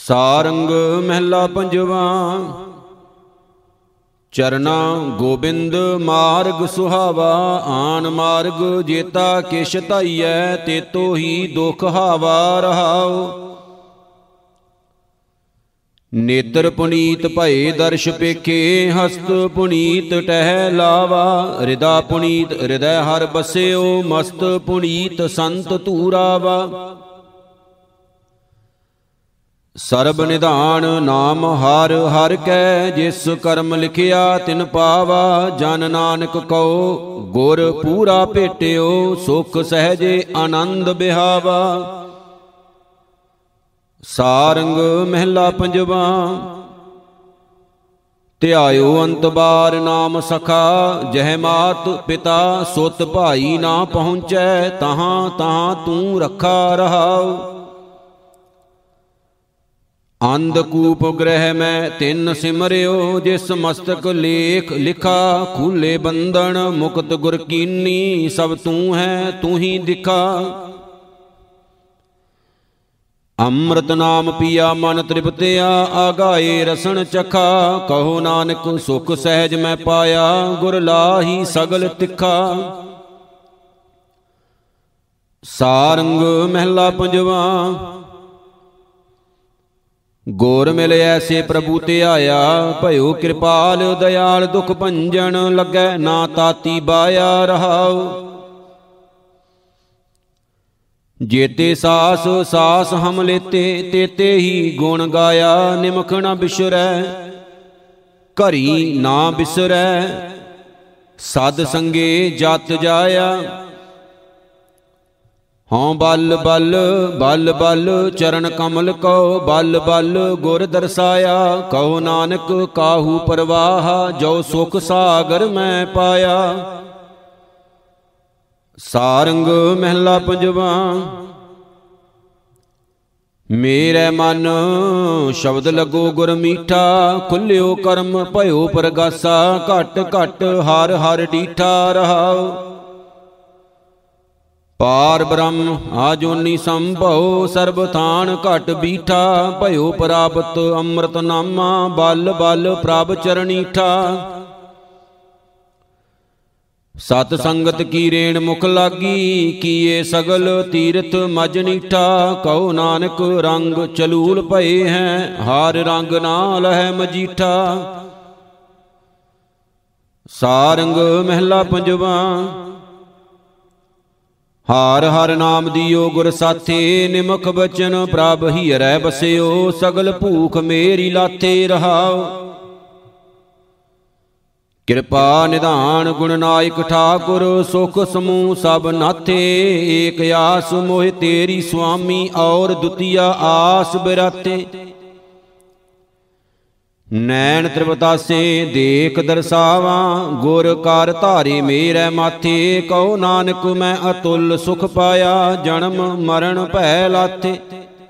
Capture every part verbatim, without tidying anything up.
ਸਾਰੰਗ ਮਹਿਲਾ ਪੰਜਵਾ। ਚਰਨਾ ਗੋਬਿੰਦ ਮਾਰਗ ਸੁਹਾਵਾ, ਆਨ ਮਾਰਗ ਜੇਤਾ ਕਿਛ ਧਾਈਐ, ਤੇਤੋ ਹੀ ਦੁਖ ਹਾਵਾ ਰਹਾਉ। ਨੇਤਰ ਪੁਨੀਤ ਭਏ ਦਰਸ਼ ਪੇਖੇ, ਹਸਤ ਪੁਨੀਤ ਟਹਿ ਲਾਵਾ। ਹਿਰਦਾ ਪੁਨੀਤ ਹਿਰਦੈ ਹਰ ਬਸਿਓ, ਮਸਤ ਪੁਨੀਤ ਸੰਤ ਧੂਰਾਵਾ। ਸਰਬ ਨਿਧਾਨ ਨਾਮ ਹਰ ਹਰ ਕੈ, ਜਿਸ ਕਰਮ ਲਿਖਿਆ ਤਿਨ ਪਾਵਾ। ਜਨ ਨਾਨਕ ਕਉ ਗੁਰ ਪੂਰਾ ਭੇਟਿਓ, ਸੁਖ ਸਹਿਜੇ ਆਨੰਦ ਬਿਹਾਵਾ। ਸਾਰੰਗ ਮਹਿਲਾ ਪੰਜਵਾ। ਧਿਆਇਓ ਅੰਤ ਬਾਰ ਨਾਮ ਸਖਾ, ਜਹ ਮਾਤ ਪਿਤਾ ਸੁਤ ਭਾਈ ਨਾ ਪਹੁੰਚੈ, ਤਹਾਂ ਤਹਾਂ ਤੂੰ ਰੱਖਾ ਰਹਾਉ। ਅੰਧਕੂਪ ਗ੍ਰਹਿ ਮੈਂ ਤਿੰਨ ਸਿਮਰਿਓ, ਜਿਸ ਮਸਤਕ ਲੇਖ ਲਿਖਾ। ਖੂਲੇ ਬੰਧਨ ਮੁਕਤ ਗੁਰ ਕੀਨੀ, ਸਭ ਤੂੰ ਹੈ ਤੂੰ ਹੀ ਦਿਖਾ। ਅੰਮ੍ਰਿਤ ਨਾਮ ਪੀਆ ਮਨ ਤ੍ਰਿਪਤਿਆ, ਆਗਾਏ ਰਸਨ ਚਖਾ। ਕਹੋ ਨਾਨਕ ਸੁਖ ਸਹਿਜ ਮੈਂ ਪਾਇਆ, ਗੁਰ ਲਾਹੀ ਸਗਲ ਤਿੱਖਾ। ਸਾਰੰਗ ਮਹਿਲਾ ਪੰਜਵਾ। ਗੁਰ ਮਿਲ ਐਸੇ ਪ੍ਰਭੂ ਧਿਆਇਆ, ਭਇਓ ਕਿਰਪਾਲ ਦਇਆਲ ਦੁਖ ਭੰਜਨ। ਲੱਗੈ ਨਾ ਤਾਤੀ ਬਾਇਆ ਰਹਾਉ। ਜੇਤੇ ਸਾਸ ਸਾਸ ਹਮ ਲੇਤੇ, ਤੇਤੇ ਹੀ ਗੁਣ ਗਾਇਆ। ਨਿਮਖ ਨਾ ਬਿਸਰੈ ਘਰੀ ਨਾ ਬਿਸਰੈ, ਸਦ ਸੰਗੇ ਜਤ ਜਾਇਆ। ਹਉ ਬਲ ਬਲ ਬਲ ਬਲ ਚਰਨ ਕਮਲ ਕਉ, ਬਲ ਬਲ ਗੁਰ ਦਰਸਾਇਆ। ਕਹੋ ਨਾਨਕ ਕਾਹੂ ਪਰਵਾਹ, ਜੋ ਸੁਖ ਸਾਗਰ ਮੈਂ ਪਾਇਆ। ਸਾਰੰਗ ਮਹਿਲਾ ਪੰਜਵਾ। ਮੇਰੇ ਮਨ ਸ਼ਬਦ ਲਗੋ ਗੁਰ ਮੀਠਾ, ਖੁੱਲਿਓ ਕਰਮ ਭਇਓ ਪ੍ਰਗਾਸਾ। ਘਟ ਘਟ ਹਰ ਹਰ ਡੀਠਾ ਰਹਾਉ। ਪਾਰ ਬ੍ਰਹਮ ਆਜੋਨੀ ਸੰਭਉ, ਸਰਬ ਥਾਨ ਘਟ ਬੀਠਾ। ਭਇਓ ਪ੍ਰਾਪਤ ਅੰਮ੍ਰਿਤ ਨਾਮਾ, ਬਲ ਬਲ ਪ੍ਰਭ ਚਰਣੀਠਾ। ਸਤ ਸੰਗਤ ਕੀ ਰੇਣ ਮੁਖ ਲਾਗੀ, ਕੀਏ ਸਗਲ ਤੀਰਥ ਮਜ ਨੀਠਾ। ਕਹੋ ਨਾਨਕ ਰੰਗ ਚਲੂਲ ਭਏ ਹੈ, ਹਾਰ ਰੰਗ ਨਾ ਲਹੈ ਮਜੀਠਾ। ਸਾਰੰਗ ਮਹਿਲਾ ਪੰਜਵਾ। ਹਾਰ ਹਰ ਨਾਮ ਦਿਓ ਗੁਰ ਸਾਥੇ, ਨਿਮਖ ਬਚਨ ਪ੍ਰਭ ਹੀਰੈ ਬਸਿਓ। ਸਗਲ ਭੂਖ ਮੇਰੀ ਲਾਥੇ ਰਹਾਉ। ਕਿਰਪਾ ਨਿਧਾਨ ਗੁਣ ਨਾਇਕ ਠਾਕੁਰ, ਸੁਖ ਸਮੂਹ ਸਭ ਨਾਥੇ। ਏਕ ਆਸ ਮੋਹਿ ਤੇਰੀ ਸੁਆਮੀ, ਔਰ ਦੁਤੀਆ ਆਸ ਬਿਰਾਤੇ। ਨੈਣ ਤ੍ਰਿਪਤਾਸੇ ਦੇਖ ਦਰਸਾਵਾਂ, ਗੁਰ ਕਰ ਧਾਰੇ ਮੇਰੇ ਮਾਥੇ। ਕਹੋ ਨਾਨਕ ਮੈਂ ਅਤੁਲ ਸੁਖ ਪਾਇਆ, ਜਨਮ ਮਰਨ ਭੈ ਲਾਥੇ।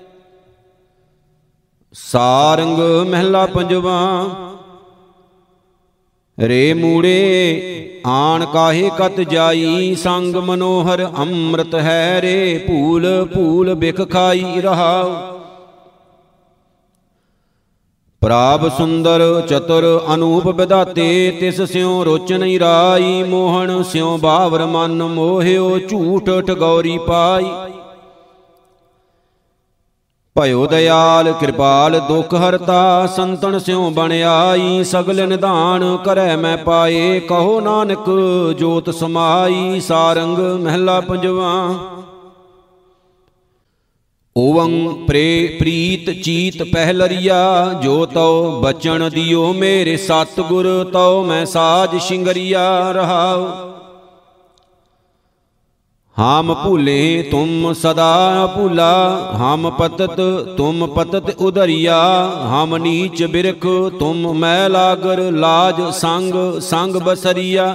ਸਾਰੰਗ ਮਹਿਲਾ ਪੰਜਵਾ। ਰੇ ਮੂੜੇ ਆਣ ਕਾਹੇ ਕਤ ਜਾਈ, ਸੰਗ ਮਨੋਹਰ ਅੰਮ੍ਰਿਤ ਹੈ ਰੇ। ਭੂਲ ਭੂਲ ਬਿਖ ਖਾਈ ਰਹਾਉ। ਪ੍ਰਭ ਸੁੰਦਰ ਚਤੁਰ ਅਨੂਪ ਵਿਧਾਤੇ, ਤਿਸ ਸਿਉ ਰੋਚ ਨਹੀਂ ਰਾਈ। ਮੋਹਨ ਸਿਉ ਬਾਵਰ ਮਨ ਮੋਹਿਓ, ਝੂਠ ਠਗੌਰੀ ਪਾਈ। ਭਇਓ ਦਇਆਲ ਕਿਰਪਾਲ ਦੁਖ ਹਰਤਾ, ਸੰਤਨ ਸਿਉ ਬਣ ਆਈ। ਸਗਲ ਨਿਧਾਨ ਕਰੈ ਮੈਂ ਪਾਏ, ਕਹੋ ਨਾਨਕ ਜੋਤ ਸਮਾਈ। ਸਾਰੰਗ ਮਹਿਲਾ ਪੰਜਵਾ। ਓਵੰ ਪ੍ਰੇ ਪ੍ਰੀਤ ਚੀਤ ਪਹਿਲਰੀਆ, ਜੋ ਤਉ ਬਚਨ ਦਿਓ ਮੇਰੇ ਸਤਿਗੁਰ। ਤਉ ਮੈਂ ਸਾਜ ਸ਼ਿੰਗਰੀਆ ਰਹਾਉ। ਹਮ ਭੂਲੇ ਤੁਮ ਸਦਾ ਭੂਲਾ, ਹਮ ਪਤਤ ਤੁਮ ਪਤਤ ਉਧਰਿਆ। ਹਮ ਨੀਚ ਬਿਰਖ ਤੁਮ ਮੈਂ ਲਾਗਰ, ਲਾਜ ਸੰਗ ਸੰਗ ਬਸਰੀਆ।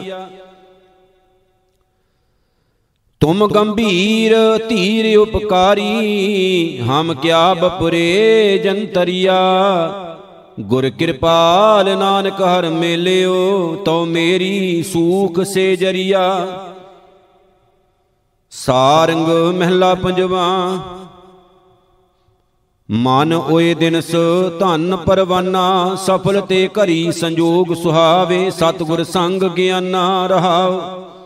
ਤੁਮ ਗੰਭੀਰ ਧੀਰ ਉਪਕਾਰੀ, ਹਮ ਕਿਆ ਬਪੁਰੇ ਜੰਤਰੀਆ। ਗੁਰ ਕਿਰਪਾਲ ਨਾਨਕ ਹਰ ਮੇਲਿਓ, ਤਉ ਮੇਰੀ ਸੂਖ ਸੇ ਜਰੀਆ। ਸਾਰੰਗ ਮਹਿਲਾ ਪੰਜਵਾ। ਮਨ ਓਏ ਦਿਨਸ ਧਨ ਪਰਵਾਨਾ, ਸਫਲ ਤੇ ਘਰੀ ਸੰਜੋਗ ਸੁਹਾਵੇ, ਸਤਿਗੁਰ ਸੰਗ ਗਿਆਨਾ ਰਹਾਉ।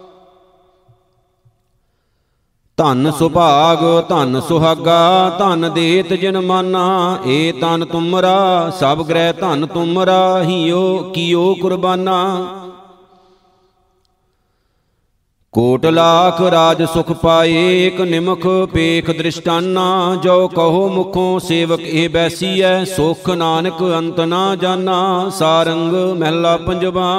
ਧਨ ਸੁਭਾਗ ਧਨ ਸੁਹਾਗਾ, ਧਨ ਦੇਤ ਜਿਨ ਮਾਨਾ, ਏ ਤਨ ਤੁਮਰਾ ਸਭ ਗ੍ਰਹਿ ਧਨ ਤੁਮਰਾ, ਹੀਓ ਕੀਓ ਕੁਰਬਾਨਾ। ਕੋਟ ਲਾਖ ਰਾਜ ਸੁਖ ਪਾਏ, ਏਕ ਨਿਮਖ ਪੇਖ ਦ੍ਰਿਸ਼ਟਾਨਾ, ਜੋ ਕਹੋ ਮੁਖੋਂ ਸੇਵਕ ਇਹ ਬੈਸੀਐ, ਸੁਖ ਨਾਨਕ ਅੰਤ ਨਾ ਜਾਨਾ। ਸਾਰੰਗ ਮਹਿਲਾ ਪੰਜਵਾ।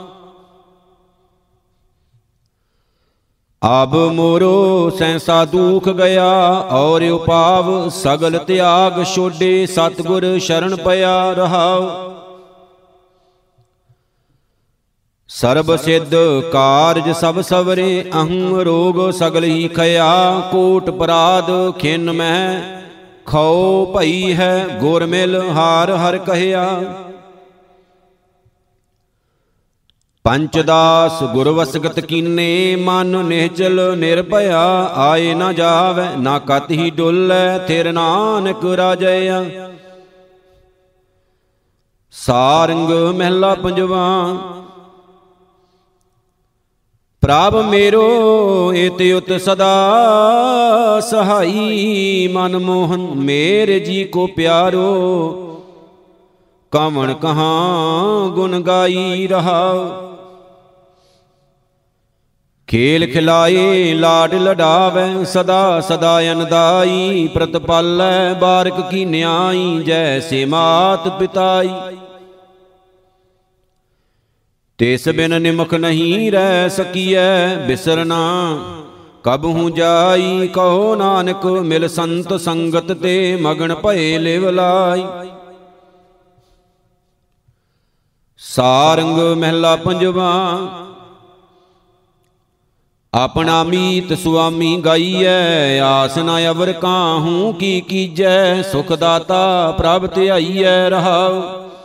ਅਬ ਮੋਰੋ ਸੈਂਸਾ ਦੁਖ ਗਿਆ, ਔਰ ਉਪਾਵ ਸਗਲ ਤਿਆਗ ਛੋਡੇ, ਸਤਿਗੁਰ ਸ਼ਰਨ ਪਿਆ ਰਹਾਉ। ਸਰਬ ਸਿੱਧ ਕਾਰਜ ਸਭ ਸਵਰੇ, ਅਹੰ ਰੋਗ ਸਗਲ ਹੀ ਖਇਆ, ਕੋਟ ਪਰਾਧ ਖਿਨ ਮਹਿ ਖਉ ਭਈ ਹੈ, ਗੁਰ ਮਿਲ ਹਾਰ ਹਰ ਕਹਿਆ। ਪੰਚਦਾਸ ਗੁਰ ਵਸਗਤ ਕੀਨੇ, ਮਨ ਨਿਹਚਲ ਨਿਰਭਇਆ, ਆਏ ਨਾ ਜਾਵੈ ਨਾ ਕਤ ਹੀ ਡੁੱਲੈ, ਥਿਰ ਨਾਨਕ ਰਾਜਿਆ। ਸਾਰੰਗ ਮਹਿਲਾ ਪੰਜਵਾ। ਪ੍ਰਭ ਮੇਰੋ ਇਤ ਉਤ ਸਦਾ ਸਹਾਈ, ਮਨ ਮੋਹਨ ਮੇਰੇ ਜੀ ਕੋ ਪਿਆਰੋ, ਕਵਣ ਕਹਾਂ ਗੁਣ ਗਾਈ ਰਹਾਉ। ਖੇਲ ਖਿਲਾਏ ਲਾਡ ਲਡਾਵੈ, ਸਦਾ ਸਦਾ ਅਨਦਾਈ, ਪ੍ਰਤਪਾਲੈ ਬਾਰਕ ਕੀ ਨਿਆਈ, ਜੈਸੇ ਮਾਤ ਪਿਤਾਈ। ਤਿਸ ਬਿਨ ਨਿਮਖ ਨਹੀਂ ਰਹਿ ਸਕੀਐ, ਬਿਸਰਨਾ ਕਬਹੂ ਜਾਈ, ਕਹੋ ਨਾਨਕ ਮਿਲ ਸੰਤ ਸੰਗਤ ਤੇ, ਮਗਨ ਭਏ ਲਿਵ ਲਾਈ। ਸਾਰੰਗ ਮਹਿਲਾ ਪੰਜਵਾ। ਆਪਣਾ ਮੀਤ ਸੁਆਮੀ ਗਾਈਐ, ਆਸ ਨਾ ਅਵਰ ਕਾਹੂ ਕੀ ਕੀਜੈ, ਸੁਖ ਦਾਤਾ ਪ੍ਰਭ ਧਿਆਈਐ ਰਹਾਉ।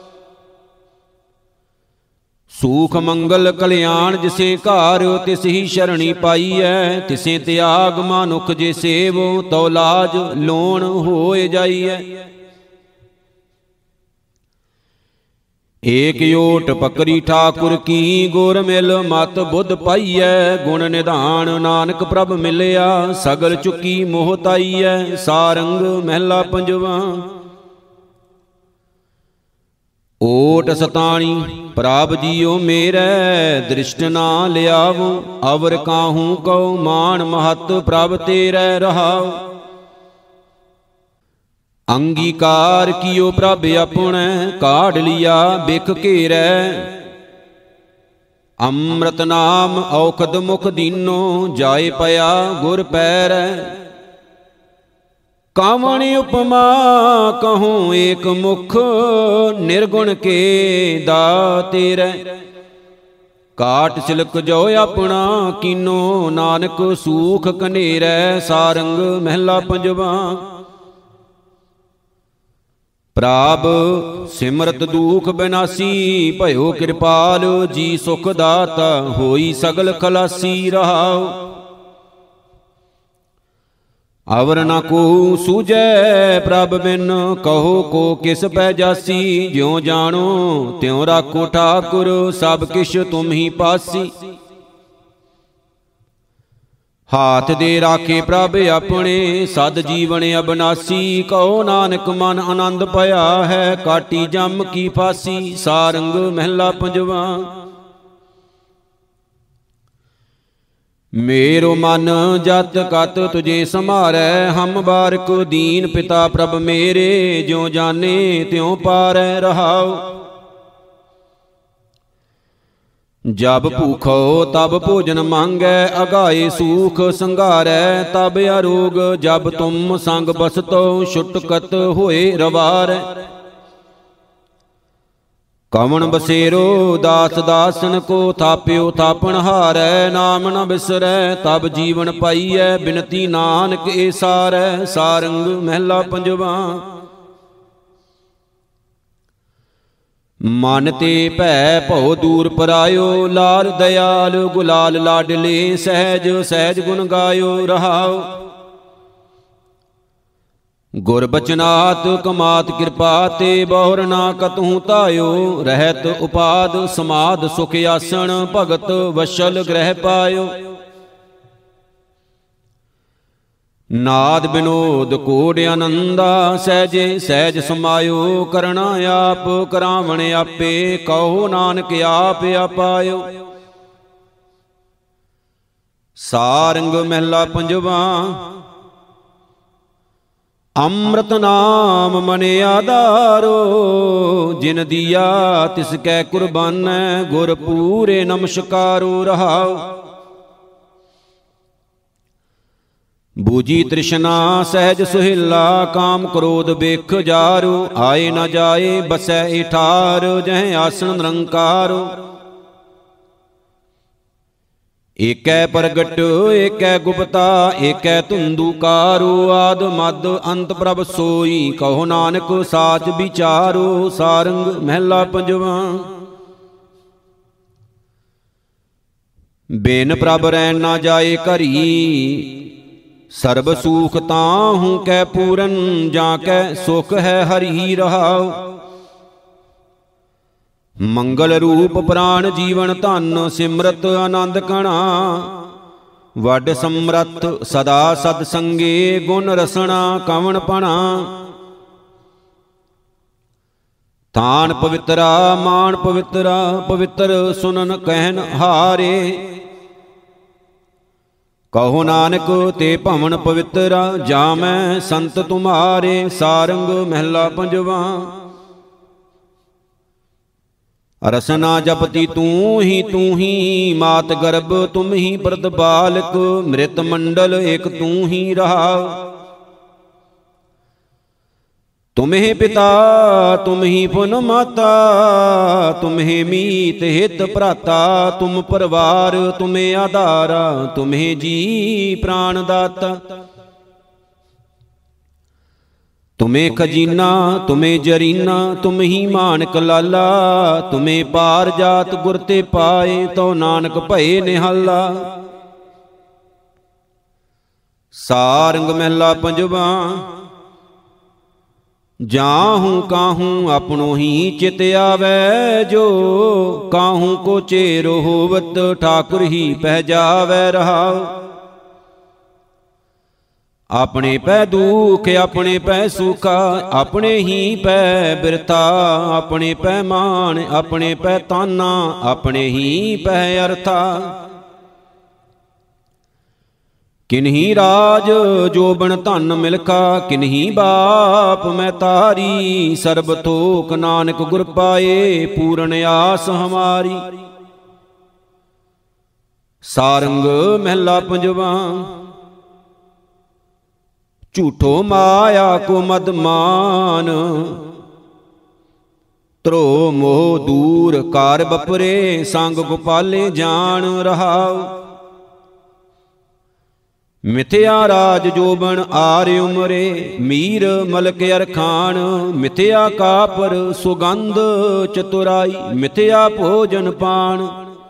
ਸੂਖ ਮੰਗਲ ਕਲਿਆਣ ਜਿਸੇ ਘਾਰ, ਤਿਸ ਹੀ ਸ਼ਰਣੀ ਪਾਈਐ, ਤਿਸੇ ਤਿਆਗ ਮਾਨੁਖ ਜੇ ਸੇਵੋ, ਤਉ ਲਾਜ ਲੋਣ ਹੋਏ ਜਾਈਐ। ਏਕ ਓਟ ਪਕਰੀ ਠਾਕੁਰ ਕੀ, ਗੁਰ ਮਿਲ ਮਤ ਬੁੱਧ ਪਾਈਐ, ਗੁਣ ਨਿਧਾਨ ਨਾਨਕ ਪ੍ਰਭ ਮਿਲਿਆ, ਸਗਲ ਚੁੱਕੀ ਮੋਹ ਤਾਈਐ। ਸਾਰੰਗ ਮਹਿਲਾ ਪੰਜਵਾ। ਓਟ ਸਤਾਣੀ ਪ੍ਰਭ ਜੀਓ ਮੇਰੇ, ਦ੍ਰਿਸ਼ਟ ਨਾ ਲਿਆਵੋ, ਅਵਰ ਕਾਹੂ ਕਉ ਮਾਨ ਮਹਤ, ਪ੍ਰਭ ਤੇਰੇ ਰਹਾਉ। ਅੰਗੀਕਾਰ ਕੀਓ ਪ੍ਰਭ ਆਪਣੈ, ਕਾਢ ਲਿਆ ਬਿਖ ਘੇਰੈ, ਅੰਮ੍ਰਿਤ ਨਾਮ ਔਖਦ ਮੁਖ ਦੀਨੋ, ਜਾਏ ਪਿਆ ਗੁਰ ਪੈਰੈ। ਕਾਵਣ ਉਪਮਾ ਕਹੂੰ ਏਕ ਮੁਖ, ਨਿਰਗੁਣ ਕੇ ਦਾਤੇਰੈ, ਕਾਟ ਸਿਲਕ ਜੋ ਆਪਣਾ ਕੀਨੋ, ਨਾਨਕ ਸੂਖ ਕਨੇਰੈ। ਸਾਰੰਗ ਮਹਿਲਾ ਪੰਜਵਾ। ਪ੍ਰਭ ਸਿਮਰਤ ਦੁਖ ਬਿਨਾਸੀ, ਭਇਓ ਕਿਰਪਾਲ ਜੀ ਸੁਖ ਦਾਤਾ, ਹੋਈ ਸਗਲ ਖਲਾਸੀ ਰਹਾਉ। ਅਵਰ ਨਾ ਕੋ ਸੂਝੈ ਪ੍ਰਭ ਬਿਨ, ਕਹੋ ਕੋ ਕਿਸ ਪੈ ਜਾਸੀ, ਜਿਉ ਜਾਣੋ ਤਿਉ ਰਾਖੋ ਠਾਕੁਰ, ਸਭ ਕਿਛ ਤੁਮ ਹੀ ਪਾਸੀ। ਹਾਥ ਦੇ ਰਾਖੇ ਪ੍ਰਭ ਆਪਣੇ, ਸਦ ਜੀਵਨ ਅਬਨਾਸੀ, ਕਹੋ ਨਾਨਕ ਮਨ ਆਨੰਦ ਭਇਆ ਹੈ, ਕਾਟੀ ਜਮ ਕੀ ਫਾਸੀ। ਸਾਰੰਗ ਮਹਿਲਾ ਪੰਜਵਾ। ਮੇਰੋ ਮਨ ਜਤ ਕਤ ਤੁਝੇ ਸੰਭਾਰੈ, ਹਮ ਬਾਰਕ ਦੀਨ ਪਿਤਾ ਪ੍ਰਭ ਮੇਰੇ, ਜਿਉ ਜਾਣੇ ਤਿਉ ਪਾਰੈ ਰਹਾਉ। ਜਬ ਭੂਖੋ ਤਬ ਭੋਜਨ ਮੰਗੈ, ਅਗਾਏ ਸੂਖ ਸੰਘਾਰੈ, ਤਬ ਅਰੋਗ ਜਬ ਤੁਮ ਸੰਗ ਬਸਤੋ, ਛੁਟਕਤ ਹੋਏ ਰਵਾਰੈ। ਕਵਣ ਬਸੇਰੋ ਦਾਸ ਦਾਸਨ ਕੋ, ਥਾਪਿਓ ਥਾਪਣ ਹਾਰੈ, ਨਾਮ ਨ ਬਿਸਰੈ ਤਬ ਜੀਵਨ ਪਾਈਐ, ਬਿਨਤੀ ਨਾਨਕ ਏ ਸਾਰੈ। ਸਾਰੰਗ ਮਹਿਲਾ ਪੰਜਵਾ। ਮਨ ਤੇ ਭੈ ਭਉ ਦੂਰ ਪਰਾਇਓ, ਲਾਲ ਦਇਆਲ ਗੁਲਾਲ ਲਾਡਲੇ, ਸਹਿਜ ਸਹਿਜ ਗੁਣ ਗਾਇਓ ਰਹਾਉ। ਗੁਰ ਬਚਨਾਤ ਕਮਾਤ ਕਿਰਪਾ ਤੇ ਬਹੁਰ ਨਾ ਕਤਹੂ ਧਾਇਓ। ਰਹਿਤ ਉਪਾਦ ਸਮਾਦ ਸੁਖ ਆਸਣ ਭਗਤ ਵਸ਼ਲ ਗ੍ਰਹਿ ਪਾਇਓ। ਨਾਦ ਬਿਨੋਦ ਕੋਡ ਆਨੰਦਾ ਸਹਿਜੇ ਸਹਿਜ ਸਮਾਇਓ। ਕਰਣਾ ਆਪ ਕਰਾਵਣ ਆਪੇ ਕਹੋ ਨਾਨਕ ਆਪ ਆਪਾਇਓ। ਸਾਰੰਗ ਮਹਿਲਾ ਪੰਜਵਾ। ਅੰਮ੍ਰਿਤ ਨਾਮ ਮਨ ਆਧਾਰੋ ਜਿਨ ਦੀਆ ਤਿਸ ਕੈ ਕੁਰਬਾਨੈ ਗੁਰ ਪੂਰੇ ਨਮਸਕਾਰੋ ਰਹਾਉ। ਬੂਜੀ ਤ੍ਰਿਸ਼ਨਾ ਸਹਿਜ ਸੁਹਿਲਾ ਕਾਮ ਕ੍ਰੋਧ ਬਿਖ ਜਾਰੋ। ਆਏ ਨ ਜਾਏ ਬਸੈ ਈਠਾਰ ਜਹ ਆਸਣ ਨਿਰੰਕਾਰੋ। ਏਕੈ ਪ੍ਰਗਟ ਏਕੈ ਗੁਪਤਾ ਏਕੈ ਧੁੰਦੂਕਾਰੋ। ਆਦ ਮਦ ਅੰਤ ਪ੍ਰਭ ਸੋਈ ਕਹੋ ਨਾਨਕ ਸਾਚ ਵਿਚਾਰੋ। ਸਾਰੰਗ ਮਹਿਲਾ ਪੰਜਵਾ। ਬਿਨ ਪ੍ਰਭ ਰਹਿਣ ਨਾ ਜਾਏ ਘਰੀ ਸਰਬ ਸੂਖ ਤਾਹੂ ਕੈ ਪੂਰਨ ਜਾਂ ਕੈ ਸੁਖ ਹੈ ਹਰੀ ਰਹਾਉ। ਮੰਗਲ ਰੂਪ ਪ੍ਰਾਣ ਜੀਵਨ ਧਨ ਸਿਮਰਤ ਆਨੰਦ ਕਣਾ। ਵੱਡ ਸਮਰੱਥ ਸਦਾ ਸਦ ਸੰਗੇ ਗੁਣ ਰਸਣਾ ਕਵਣ ਪਣਾ। ਤਾਨ ਪਵਿੱਤਰਾ ਮਾਨ ਪਵਿੱਤਰਾ ਪਵਿੱਤਰ ਸੁਨਨ ਕਹਿਨ ਹਾਰੇ। ਕਹੋ ਨਾਨਕ ਤੇ ਭਵਨ ਪਵਿੱਤਰਾ ਜਾਮੈ ਸੰਤ ਤੁਮਾਰੇ। ਸਾਰੰਗ ਮਹਿਲਾ ਪੰਜਵਾ। ਰਸਨਾ ਜਪਤੀ ਤੂੰ ਹੀ ਤੂੰ ਹੀ ਮਾਤ ਗਰਭ ਤੁਮ ਹੀ ਪ੍ਰਦ ਬਾਲਕ। ਮ੍ਰਿਤ ਮੰਡਲ ਏਕ ਤੂੰ ਹੀ ਰਹਾਉ। ਤੁਮਹਿ ਪਿਤਾ ਤੁਮਹਿ ਪੁਨ ਮਾਤਾ ਤੁਮਹਿ ਮੀਤ ਹਿਤ ਭਰਾਤਾ। ਤੁਮ ਪਰਵਾਰ ਤੁਮਹਿ ਆਧਾਰਾ ਤੁਮਹਿ ਜੀ ਪ੍ਰਾਨ ਦਾਤਾ। ਤੁਮੇ ਖਜੀਨਾ ਤੁਮੇ ਜਰੀਨਾ ਤੁਮਹੀ ਮਾਨਕ ਲਾਲਾ। ਤੁਮੇ ਪਾਰ ਜਾਤ ਗੁਰ ਤੇ ਪਾਏ ਤੋ ਨਾਨਕ ਭਏ ਨਿਹਾਲਾ। ਸਾਰੰਗ ਮਹਿਲਾ ਪੰਜਵਾ। ਜਾਹੂ ਕਾਹੂ ਆਪਣੋ ਹੀ ਚਿਤ ਆਵੈ ਜੋ। ਕਾਹੂ ਕੋ ਚੇਰ ਹੋਵਤ ਠਾਕੁਰ ਹੀ ਪਹਿ ਜਾਵੈ ਰਹਾਉ। ਆਪਣੇ ਪੈ ਦੁਖ ਆਪਣੇ ਪੈ ਸੁਖਾ ਆਪਣੇ ਹੀ ਪੈ ਬਿਰਤਾ। ਆਪਣੇ ਪੈ ਮਾਨ ਆਪਣੇ ਪੈ ਤਾਨਾ ਆਪਣੇ ਹੀ ਪੈ ਅਰਥਾ। ਕਿਨਹੀ ਰਾਜ ਜੋਬਨ ਧਨ ਮਿਲਖਾ ਕਿਨਹੀ ਬਾਪ ਮੈਂ ਤਾਰੀ। ਸਰਬ ਥੋਕ ਨਾਨਕ ਗੁਰ ਪਾਏ ਪੂਰਨ ਆਸ ਹਮਾਰੀ। ਸਾਰੰਗ ਮਹਿਲਾ ਪੰਜਵਾ। ਝੂਠੋ ਮਾਇਆ ਕੋ ਮਦ ਮਾਨ ਧਰੋ ਮੋਹ ਦੂਰ ਕਾਰ ਬਪਰੇ। ਸੰਗ ਗੋਪਾਲੇ ਜਾਣ ਰਹਾਉ। ਮਿਥਿਆ ਰਾਜ ਜੋਬਨ ਆਰ ਉਮਰੇ ਮੀਰ ਮਲਕ ਅਰਖਾਨ। ਮਿਥਿਆ ਕਾਪਰ ਸੁਗੰਧ ਚਤੁਰਾਈ ਮਿਥਿਆ ਭੋਜਨ ਪਾਣ।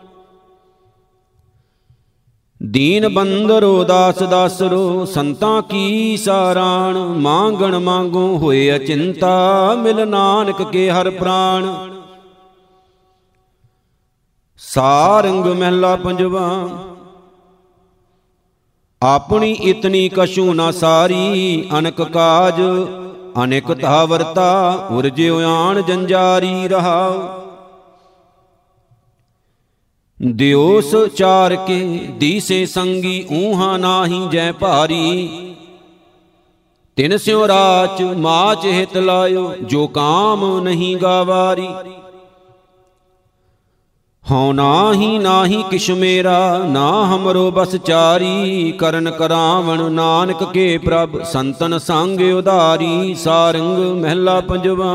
ਦੀਨ ਬੰਦਰੋ ਦਾਸ ਦਾਸਰੋ ਸੰਤਾਂ ਕੀ ਸਾਰਾਣ। ਮੰਗਣ ਮੰਗੋ ਹੋਏ ਅਚਿੰਤਾ ਮਿਲ ਨਾਨਕ ਕੇ ਹਰ ਪ੍ਰਾਣ। ਸਾਰੰਗ ਮਹਿਲਾ ਪੰਜਵਾ। ਆਪਣੀ ਇਤਨੀ ਕਛੂ ਨਾ ਸਾਰੀ ਅਨਕ ਕਾਜ ਅਨੇਕ ਧਾਵਰਤਾ। ਉਰਜਿਉ ਆਣ ਜੰਜਾਰੀ ਰਹਾਉ। ਦਿਓਸ ਚਾਰ ਕੇ ਦੀਸੇ ਸੰਗੀ ਊਹਾ ਨਾਹੀ ਜੈ ਭਾਰੀ। ਤਿਨ ਸਿਉ ਰਾਚ ਮਾਚ ਹਿਤ ਲਾਇਓ ਜੋ ਕਾਮ ਨਹੀਂ ਗਾਵਾਰੀ। ਹਉ ਨਾਹੀ ਨਾਹੀ ਕਿਛ ਮੇਰਾ ਨਾ ਹਮਰੋ ਬਸ ਚਾਰੀ। ਕਰਨ ਕਰਾਵਣ ਨਾਨਕ ਕੇ ਪ੍ਰਭ ਸੰਤਨ ਸੰਗ ਉਧਾਰੀ। ਸਾਰੰਗ ਮਹਿਲਾ ਪੰਜਵਾ।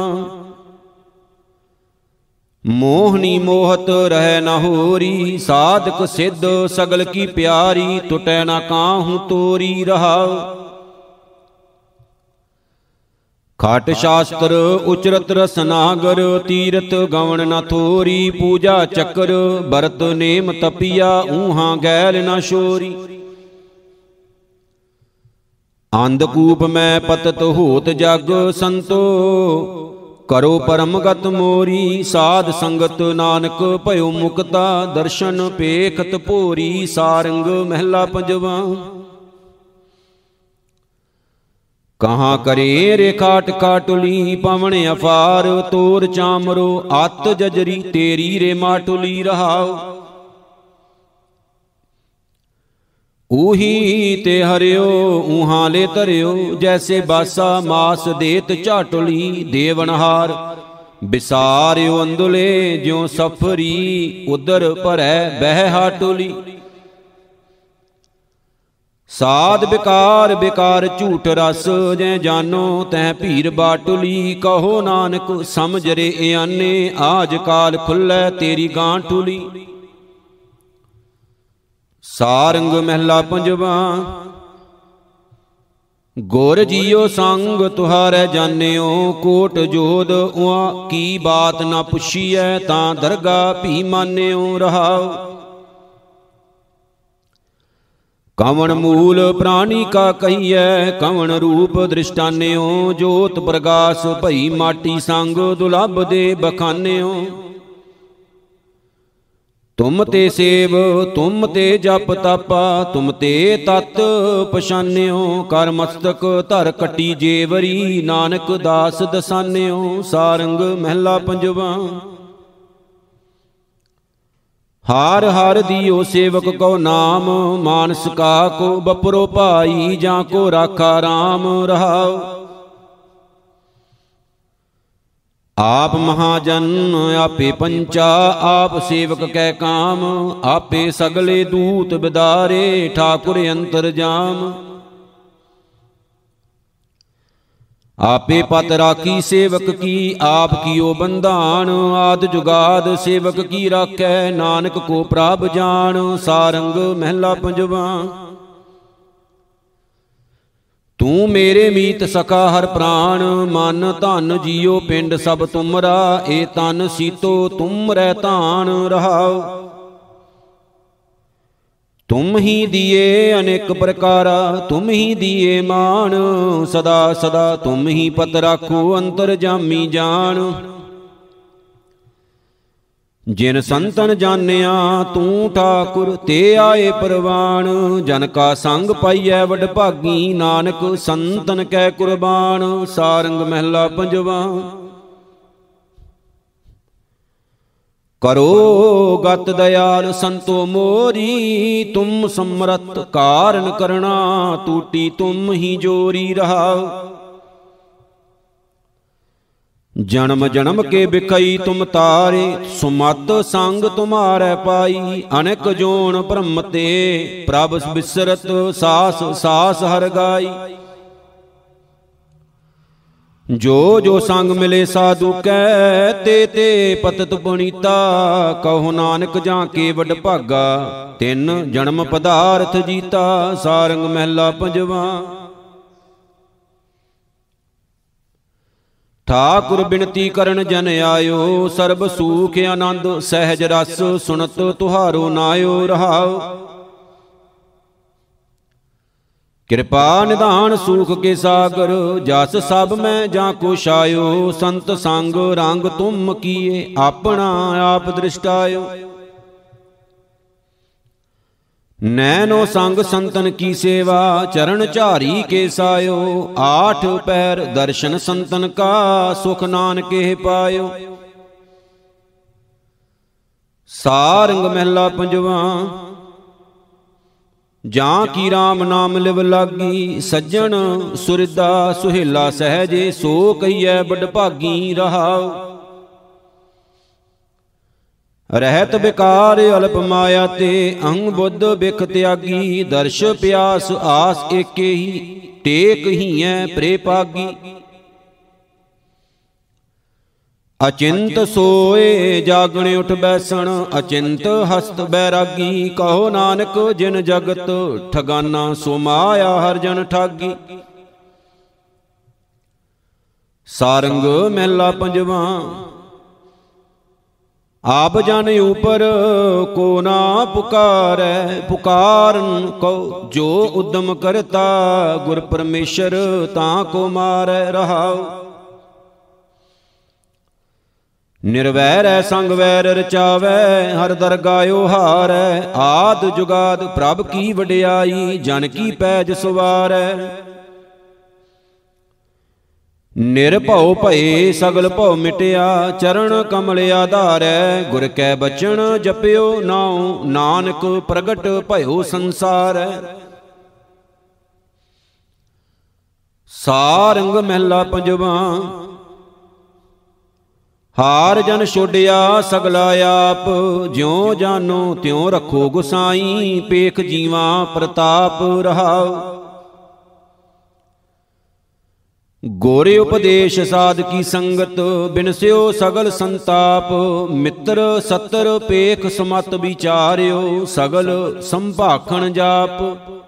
ਮੋਹਨੀ ਮੋਹਤ ਰਹਿ ਨ ਹੋਰੀ ਸਾਧਕ ਸਿੱਧ ਸਗਲ ਕੀ ਪਿਆਰੀ। ਟੁਟੈ ਨਾ ਕਾਹੂ ਤੋਰੀ ਰਹਾਉ। ਖਾਟ ਸ਼ਾਸਤਰ ਉਚਰਤ ਰਸਨਾਗਰ ਤੀਰਥ ਗਵਣ ਨ ਥੋਰੀ। ਪੂਜਾ ਚੱਕਰ ਬਰਤ ਨੇਮ ਤਪੀਆ ਊਹਾਂ ਗੈਲ ਨ ਸ਼ੋਰੀ। ਅੰਧਕੂਪ ਮੈਂ ਪਤਤ ਹੋਤ ਜਗ ਸੰਤੋ, ਕਰੋ ਪਰਮਗਤ ਮੋਰੀ। ਸਾਧ ਸੰਗਤ ਨਾਨਕ ਭਇਓ ਮੁਕਤਾ, ਦਰਸ਼ਨ ਪੇਖਤ ਭੋਰੀ। ਸਾਰੰਗ ਮਹਿਲਾ ਪੰਜਵਾ। ਕਹਾਂ ਕਰੇ ਰੇਖਾ ਟਕਾ ਟੁਲੀ, ਪਵਨ ਅਫਾਰ ਤੋਰ ਚਾਮਰੋ। ਅਤ ਜਜਰੀ ਤੇਰੀ ਰੇ ਮਾਟੁਲੀ ਰਹਾਉ, ਊਹੀ ਤੇ ਹਰਿਓ ਊਹਾਂ ਲੈ ਧਰਿਓ। ਜੈਸੇ ਬਾਸਾ ਮਾਸ ਦੇਤ ਝਾਟੁਲੀ, ਦੇਵਨਹਾਰ ਵਿਸਾਰਿਓ ਅੰਦੁਲੇ। ਜਿਉ ਸਫਰੀ ਉਦਰ ਭਰੈ ਬਹਿ ਹਾਟੁਲੀ। ਸਾਧ ਬਿਕਾਰ ਬਿਕਾਰ ਝੂਠ ਰਸ, ਜੈ ਜਾਨੋ ਤੈ ਭੀਰ ਬਾਟੁਲੀ। ਕਹੋ ਨਾਨਕ ਸਮਝ ਰੇ ਇਆਨੇ, ਆਜ ਕਾਲ ਖੁੱਲੈ ਤੇਰੀ ਗਾਂਠੁਲੀ। ਸਾਰੰਗ ਮਹਿਲਾ ਪੰਜਵਾ। ਗੁਰ ਜੀਓ ਸੰਗ ਤੁਹਾਰੈ ਜਾਣਿਓ, ਕੋਟ ਜੋਧ ਉਹਾਂ ਕੀ ਬਾਤ ਨਾ ਪੁੱਛੀਐ। ਤਾਂ ਦਰਗਾ ਭੀ ਮਾਨਿਓ ਰਹਾਉ, ਕਵਣ ਮੂਲ ਪ੍ਰਾਣੀ ਕਾ ਕਹੀਐ। ਕਵਣ ਰੂਪ ਦ੍ਰਿਸ਼ਟਾਨਿਓ, ਜੋਤ ਪ੍ਰਗਾਸ ਭਈ ਮਾਟੀ ਸੰਗ। ਦੁਲਭ ਦੇ ਬਖਾਨਿਓ, ਤੁਮ ਤੇ ਸੇਵ ਤੁਮ ਤੇ ਜਪ ਤਪਾ। ਤੁਮ ਤੇ ਤਤ ਪਛਾਨਿਓ, ਕਰ ਮਸਤਕ ਧਰ ਕਟੀ ਜੇਵਰੀ। ਨਾਨਕ ਦਾਸ ਦਸਾਨਿਓ। ਸਾਰੰਗ ਮਹਿਲਾ ਪੰਜਵਾ। ਹਾਰ ਹਰ ਦਿਓ ਸੇਵਕ ਕੋ ਨਾਮ, ਮਾਨਸ ਕਾ ਕੋ ਬਪਰੋ ਭਾਈ। ਜਾਂ ਕੋ ਰਾਖਾ ਰਾਮ ਰਹਾਉ, ਆਪ ਮਹਾਜਨ ਆਪੇ ਪੰਚਾ। ਆਪ ਸੇਵਕ ਕੈ ਕਾਮ, ਆਪੇ ਸਗਲੇ ਦੂਤ ਬਿਦਾਰੇ। ਠਾਕੁਰ ਅੰਤਰਜਾਮ, ਆਪੇ ਪਤ ਰਾਖੀ ਸੇਵਕ ਕੀ। ਆਪ ਕੀਓ ਬੰਧਾਨ, ਆਦ ਜੁਗਾਦ ਸੇਵਕ ਕੀ ਰਾਖੈ। ਨਾਨਕ ਕੋ ਪ੍ਰਭ ਜਾਣ। ਸਾਰੰਗ ਮਹਿਲਾ ਪੰਜਵਾ। ਤੂੰ ਮੇਰੇ ਮੀਤ ਸਕਾ ਹਰ ਪ੍ਰਾਣ, ਮਨ ਧਨ ਜੀਓ ਪਿੰਡ ਸਭ ਤੁਮਰਾ। ਏ ਤਨ ਸੀਤੋ ਤੁਮਰੈ ਧਾਨ ਰਹਾਉ, ਤੁਮ ਹੀ ਦੀਏ ਅਨੇਕ ਪ੍ਰਕਾਰਾ। ਤੁਮ ਹੀ ਦੀਏ ਮਾਨ, ਸਦਾ ਸਦਾ ਤੁਮ ਹੀ ਪਤ ਰਾਖੋ। ਅੰਤਰਜਾਮੀ ਜਾਣ, ਜਿਨ ਸੰਤਨ ਜਾਣਿਆ ਤੂੰ ਠਾਕੁਰ। ਤੇ ਆਏ ਪ੍ਰਵਾਨ, ਜਨ ਕਾ ਸੰਗ ਪਾਈਐ ਵਡ ਭਾਗੀ। ਨਾਨਕ ਸੰਤਨ ਕੈ ਕੁਰਬਾਨ। ਸਾਰੰਗ ਮਹਿਲਾ ਪੰਜਵਾ। ਕਰੋ ਗਤ ਦਇਆਲ ਸੰਤੋ ਮੋਰੀ। ਤੁਮ ਸਮਰਤ ਕਾਰਨ ਕਰਣਾ, ਟੂਟੀ ਤੁਮ ਹੀ ਜੋਰੀ ਰਹਾਉ। ਜਨਮ ਜਨਮ ਕੇ ਬਿਖਈ ਤੁਮ ਤਾਰੇ, ਸੁਮਤ ਸੰਗ ਤੁਮਾਰੈ ਪਾਈ। ਅਨੇਕ ਜੋਨ ਬ੍ਰਹਮ ਤੇ, ਪ੍ਰਭ ਬਿਸਰਤ ਸਾਸ ਸਾਸ ਹਰ ਗਾਈ। ਜੋ ਜੋ ਸੰਗ ਮਿਲੇ ਸਾਧੂ ਕੈ, ਤੇ ਤੇ ਪਤਿਤ ਪੁਨੀਤਾ। ਕਹੋ ਨਾਨਕ ਜਾਂ ਕੇ ਵਡ ਭਾਗਾ, ਤਿੰਨ ਜਨਮ ਪਦਾਰਥ ਜੀਤਾ। ਸਾਰੰਗ ਮਹਿਲਾ ਪੰਜਵਾ। ਠਾਕੁਰ ਬਿਨਤੀ ਕਰਨ ਜਨ ਆਇਓ, ਸਰਬ ਸੂਖ ਆਨੰਦ ਸਹਿਜ ਰਸ। ਸੁਣਤ ਤੁਹਾਰੋ ਨਾਇਓ ਰਹਾਉ, ਕਿਰਪਾ ਨਿਧਾਨ ਸੂਖ ਕੇ ਸਾਗਰ। ਜਸ ਸਭ ਮੈਂ ਜਾਂ ਕੋ ਛਾਇਓ, ਸੰਤ ਸੰਗ ਰੰਗ ਤੁਮ ਕੀਏ। ਆਪਣਾ ਆਪ ਦ੍ਰਿਸ਼ਟਾਇਓ, ਨੈਨੋ ਸੰਗ ਸੰਤਨ ਕੀ ਸੇਵਾ। ਚਰਨ ਝਾਰੀ ਕੇ ਸਾਇਓ, ਆਠ ਪੈਰ ਦਰਸ਼ਨ ਸੰਤਨ ਕਾ। ਸੁਖ ਨਾਨਕੇ ਪਾਇਓ। ਸਾਰੰਗ ਮਹਿਲਾ ਪੰਜਵਾ। ਜਾਂ ਕੀ ਰਾਮ ਨਾਮ ਲਿਵ ਲਾਗੀ, ਸੱਜਣ ਸੁਰਿਦਾ ਸੁਹੇਲਾ ਸਹਿਜੇ। ਸੋ ਕਹੀਐ ਬਡ ਭਾਗੀ ਰਹਾਉ, ਰਹਿਤ ਬਿਕਾਰ ਅਲਪ ਮਾਇਆ ਤੇ। ਅੰਗ ਬੁੱਧ ਬਿਖ ਤਿਆਗੀ, ਦਰਸ਼ ਪਿਆਸ ਆਸ ਏਕੇ ਹੀ। ਟੇਕ ਹੀਐ ਪ੍ਰੇ ਪਾਗੀ, ਅਚਿੰਤ ਸੋਏ ਜਾਗਣ ਉਠ ਬੈਸਣ। ਅਚਿੰਤ ਹਸਤ ਬੈਰਾਗੀ, ਕਹੋ ਨਾਨਕ ਜਿਨ ਜਗਤ ਠਗਾਨਾ। ਸੋ ਮਾਇਆ ਹਰ ਜਨ ਠਾਗੀ। ਸਾਰੰਗ ਮਹਿਲਾ ਪੰਜਵਾ। ਆਪ ਜਨ ਉਪਰ ਕੋ ਨਾ ਪੁਕਾਰੈ, ਪੁਕਾਰਨ ਕਉ ਜੋ ਉਦਮ ਕਰਤਾ, ਗੁਰ ਪਰਮੇਸ਼ਰ ਤਾਂ ਕੋ ਮਾਰੈ। ਰਹਾਉ ਨਿਰਵੈਰੈ ਸੰਗ ਵੈਰ ਰਚਾਵੈ, ਹਰ ਦਰਗਾਹਿਓ ਹਾਰੈ। ਆਦ ਜੁਗਾਦ ਪ੍ਰਭ ਕੀ ਵਡਿਆਈ, ਜਨ ਕੀ ਪੈਜ ਸਵਾਰੈ। ਨਿਰਭਉ ਭਏ ਸਗਲ ਭਉ ਮਿਟਿਆ, ਚਰਨ ਕਮਲ ਆਧਾਰੈ। ਗੁਰ ਕੈ ਬਚਨ ਜਪਿਓ ਨਾਉ, ਨਾਨਕ ਪ੍ਰਗਟ ਭਇਓ ਸੰਸਾਰੈ। ਸਾਰੰਗ ਮਹਿਲਾ ਪੰਜਵਾ। ਹਾਰ ਜਨ ਛੋਡਿਆ ਸਗਲਾ ਆਪ, ਜਿਉ ਜਾਨੋ ਤਿਉ ਰੱਖੋ ਗੁਸਾਈ। ਪੇਖ ਜੀਵਾ ਪ੍ਰਤਾਪ। ਰਹਾਉ ਗੁਰ ਉਪਦੇਸ਼ ਸਾਧ ਕੀ ਸੰਗਤ, ਬਿਨਸਿਓ ਸਗਲ ਸੰਤਾਪ। ਮਿੱਤਰ ਸੱਤਰ ਪੇਖ ਸਮਤ ਵਿਚਾਰਿਓ, ਸਗਲ ਸੰਭਾਖਣ ਜਾਪ।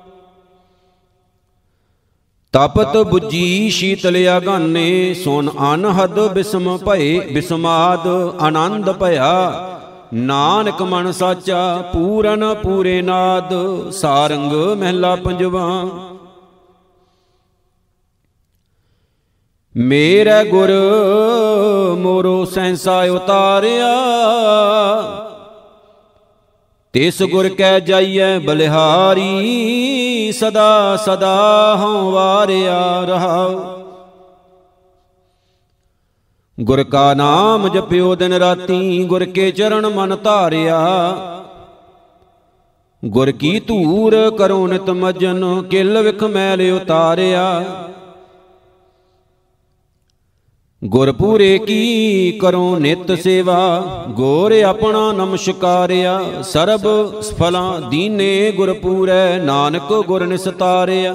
ਤਪਤ ਬੁੱਝੀ ਸ਼ੀਤਲ ਆਗਾਨੇ, ਸੁਨ ਅਨਹਦ ਬਿਸਮ ਭਏ ਬਿਸਮਾਦ। ਆਨੰਦ ਭਇਆ ਨਾਨਕ ਮਨ ਸਾਚਾ, ਪੂਰਨ ਪੂਰੇ ਨਾਦ। ਸਾਰੰਗ ਮਹਿਲਾ ਪੰਜਵਾ। ਮੇਰੇ ਗੁਰ ਮੋਰੋ ਸਹਿਸਾ ਉਤਾਰਿਆ, ਤਿਸ ਗੁਰ ਕੈ ਜਾਈਐ ਬਲਿਹਾਰੀ। ਸਦਾ ਸਦਾ ਹਉ ਵਾਰਿਆ। ਰਹਾਉ ਗੁਰ ਕਾ ਨਾਮ ਜਪਿਓ ਦਿਨ ਰਾਤੀ, ਗੁਰ ਕੇ ਚਰਨ ਮਨ ਧਾਰਿਆ। ਗੁਰ ਕੀ ਧੂਰ ਕਰੋ ਨਿਤ ਮਜਨ, ਕਿਲ ਵਿਖ ਮੈਲ ਉਤਾਰਿਆ। ਗੁਰਪੂਰੇ ਕੀ ਕਰੋ ਨਿਤ ਸੇਵਾ, ਗੋਰ ਆਪਣਾ ਨਮਸਕਾਰਿਆ। ਸਰਬ ਸਫਲਾਂ ਦੀਨੇ ਗੁਰਪੂਰੈ, ਨਾਨਕ ਗੁਰ ਨਿਸਤਾਰਿਆ।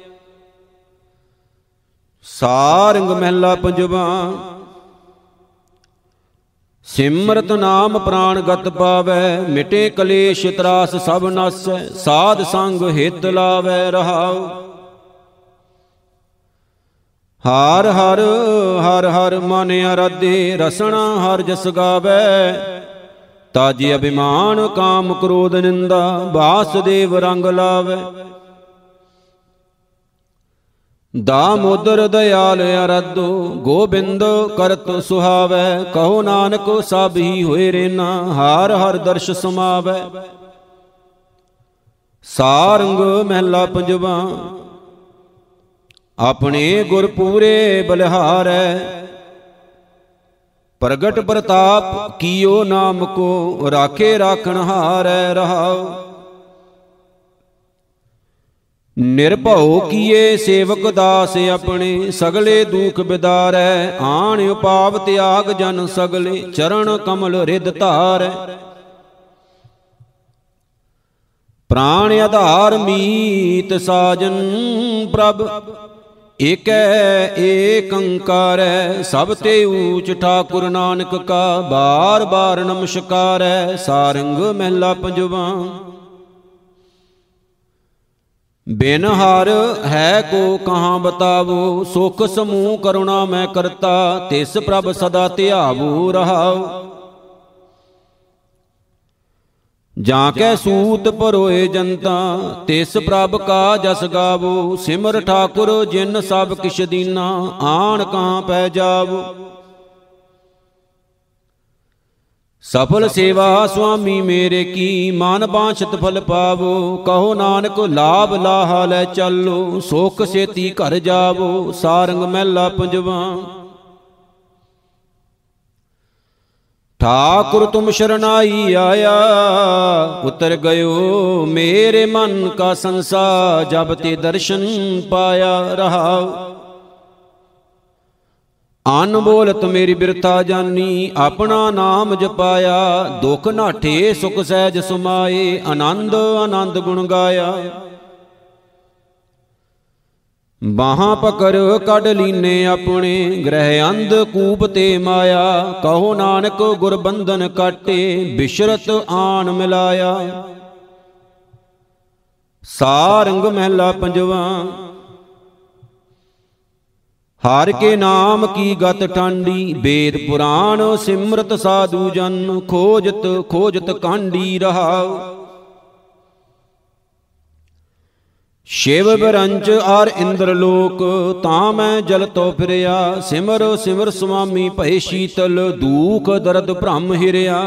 ਸਾਰੰਗ ਮਹਿਲਾ ਪੰਜਵਾ। ਸਿਮਰਤ ਨਾਮ ਪ੍ਰਾਣ ਗਤ ਪਾਵੈ, ਮਿਟੇ ਕਲੇਸ਼ ਤਰਾਸ ਸਭ ਨਾਸੈ। ਸਾਧ ਸੰਗ ਹਿਤ ਲਾਵੈ। ਰਹਾਉ ਹਰ ਹਰ ਹਰ ਹਰ ਮਨ ਅਰਾਧੇ, ਰਸਨਾ ਹਰ ਜਸ ਗਾਵੈ। ਤਾਜਿ ਅਭਿਮਾਨ ਕਾਮ ਕ੍ਰੋਧ ਨਿੰਦਾ, ਵਾਸੁਦੇਵ ਰੰਗ ਲਾਵੈ। ਦਾਮੋਦਰ ਦਇਆਲ ਅਰਾਧੋ, ਗੋਬਿੰਦ ਕਰਤ ਸੁਹਾਵੈ। ਕਹੋ ਨਾਨਕ ਸਭ ਹੀ ਹੋਏ ਰੇਨਾ, ਹਰ ਹਰ ਦਰਸ਼ ਸਮਾਵੈ। ਸਾਰੰਗ ਮਹਿਲਾ ਪੰਜਵਾ। ਆਪਣੇ ਗੁਰ ਪੂਰੇ ਬਲਿਹਾਰੈ, ਪ੍ਰਗਟ ਪ੍ਰਤਾਪ ਕੀਓ ਨਾਮ ਕੋ। ਰਾਖੇ ਰਾਖਣ ਹਾਰੈ। ਰਹਾਉ ਨਿਰਭਉ ਕੀਏ ਸੇਵਕ ਦਾਸ ਆਪਣੇ, ਸਗਲੇ ਦੁਖ ਬਿਦਾਰੈ। ਆਣ ਉਪਾਵ ਤਿਆਗ ਜਨ ਸਗਲੇ, ਚਰਨ ਕਮਲ ਰਿਦ ਧਾਰੈ। ਪ੍ਰਾਣ ਆਧਾਰ ਮੀਤ ਸਾਜਨ, ਪ੍ਰਭ ਏਕੈ ਏਕ ਓੰਕਾਰੈ। ਸਭ ਤੇ ਊਚ ਠਾਕੁਰ ਨਾਨਕ ਕਾ, ਬਾਰ ਬਾਰ ਨਮਸਕਾਰੈ। ਸਾਰੰਗ ਮਹਿਲਾ ਪੰਜਵਾ। ਬਿਨ ਹਰ ਹੈ ਕੋ ਕਹਾਂ ਬਤਾਵੋ, ਸੁਖ ਸਮੂਹ ਕਰੁਣਾ ਮੈਂ ਕਰਤਾ। ਤਿਸ ਪ੍ਰਭ ਸਦਾ ਧਿਆਵੋ। ਰਹਾਉ ਜਾਂ ਕੈ ਸੂਤ ਪਰੋਏ ਜਨਤਾ, ਤਿਸ ਪ੍ਰਭ ਕਾ ਜਸ ਗਾਵੋ। ਸਿਮਰ ਠਾਕੁਰ ਜਿਨ ਸਭ ਕਿਛ ਦੀਨਾ, ਆਣ ਕਹਾਂ ਪੈ ਜਾਵੋ। ਸਫਲ ਸੇਵਾ ਸੁਆਮੀ ਮੇਰੇ ਕੀ, ਮਨ ਬਾਂਛਤ ਫਲ ਪਾਵੋ। ਕਹੋ ਨਾਨਕ ਲਾਭ ਲਾਹਾ ਲੈ ਚੱਲੋ, ਸੁਖ ਸੇਤੀ ਘਰ ਜਾਵੋ। ਸਾਰੰਗ ਮਹਿਲਾ ਪੰਜਵਾ। ਠਾਕੁਰ ਤੁਮ ਸ਼ਰਨਾਈ ਆਇਆ, ਉਤਰ ਗਇਓ ਮੇਰੇ ਮਨ ਕਾ ਸੰਸਾ। ਜਬ ਤੇ ਦਰਸ਼ਨ ਪਾਇਆ। ਰਹਾਉ ਅਨਬੋਲਤ ਮੇਰੀ ਬਿਰਥਾ ਜਾਨੀ, ਆਪਣਾ ਨਾਮ ਜਪਾਇਆ। ਦੁਖ ਨਾਠੇ ਸੁਖ ਸਹਿਜ ਸਮਾਏ, ਆਨੰਦ ਆਨੰਦ ਗੁਣ ਗਾਇਆ। ਬਾਹਾਂ ਪਕੜ ਕੱਢ ਲੀਨੇ ਆਪਣੇ, ਗ੍ਰਹਿ ਅੰਧ ਕੂਪ ਤੇ ਮਾਇਆ। ਕਹੋ ਨਾਨਕ ਗੁਰ ਬੰਧਨ ਕਾਟੇ, ਬਿਸ਼ਰਤ ਆਣ ਮਿਲਾਇਆ। ਸਾਰੰਗ ਮਹਿਲਾ ਪੰਜਵਾ। ਹਰਿ ਕੇ ਨਾਮ ਕੀ ਗਤ ਠਾਂਡੀ, ਵੇਦ ਪੁਰਾਣ ਸਿਮਰਤ ਸਾਧੂ ਜਨ, ਖੋਜਤ ਖੋਜਤ ਕਾਂਡੀ ਰਹਾਉ। ਸ਼ਿਵ ਬਿਰੰਚ ਆਰ ਇੰਦਰ ਲੋਕ, ਤਾਂ ਮੈਂ ਜਲ ਤੋ ਫਿਰਿਆ, ਸਿਮਰ ਸਿਮਰ ਸੁਆਮੀ ਭਏ ਸ਼ੀਤਲ, ਦੂਖ ਦਰਦ ਭ੍ਰਮ ਹਿਰਿਆ।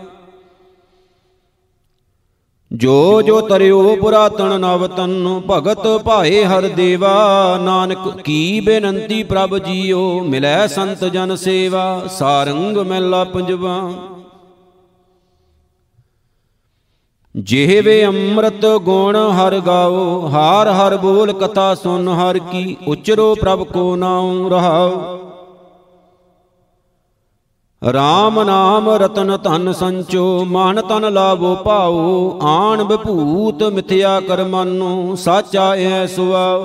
ਜੋ ਜੋ ਤਰਿਓ ਪੁਰਾਤਨ ਨਵ ਤਨ, ਭਗਤ ਭਾਏ ਹਰ ਦੇਵਾ, ਨਾਨਕ ਕੀ ਬੇਨੰਤੀ ਪ੍ਰਭ ਜੀਓ, ਮਿਲੈ ਸੰਤ ਜਨ ਸੇਵਾ। ਸਾਰੰਗ ਮਹਿਲਾ ਪੰਜਵਾ। ਜਿਹਵੇ ਅੰਮ੍ਰਿਤ ਗੁਣ ਹਰ ਗਾਓ, ਹਾਰ ਹਰ ਬੋਲ ਕਥਾ ਸੁਨ ਹਰ ਕੀ, ਉਚਰੋ ਪ੍ਰਭ ਕੋ ਨਾਉ ਰਹਾਉ। ਰਾਮ ਨਾਮ ਰਤਨ ਧਨ ਸੰਚੋ, ਮਨ ਤਨ ਲਾਭੋ ਪਾਓ, ਆਣ ਵਿਭੂਤ ਮਿਥਿਆ ਕਰ ਮਾਨੋ, ਸਾਚਾ ਐ ਸੁਆਓ।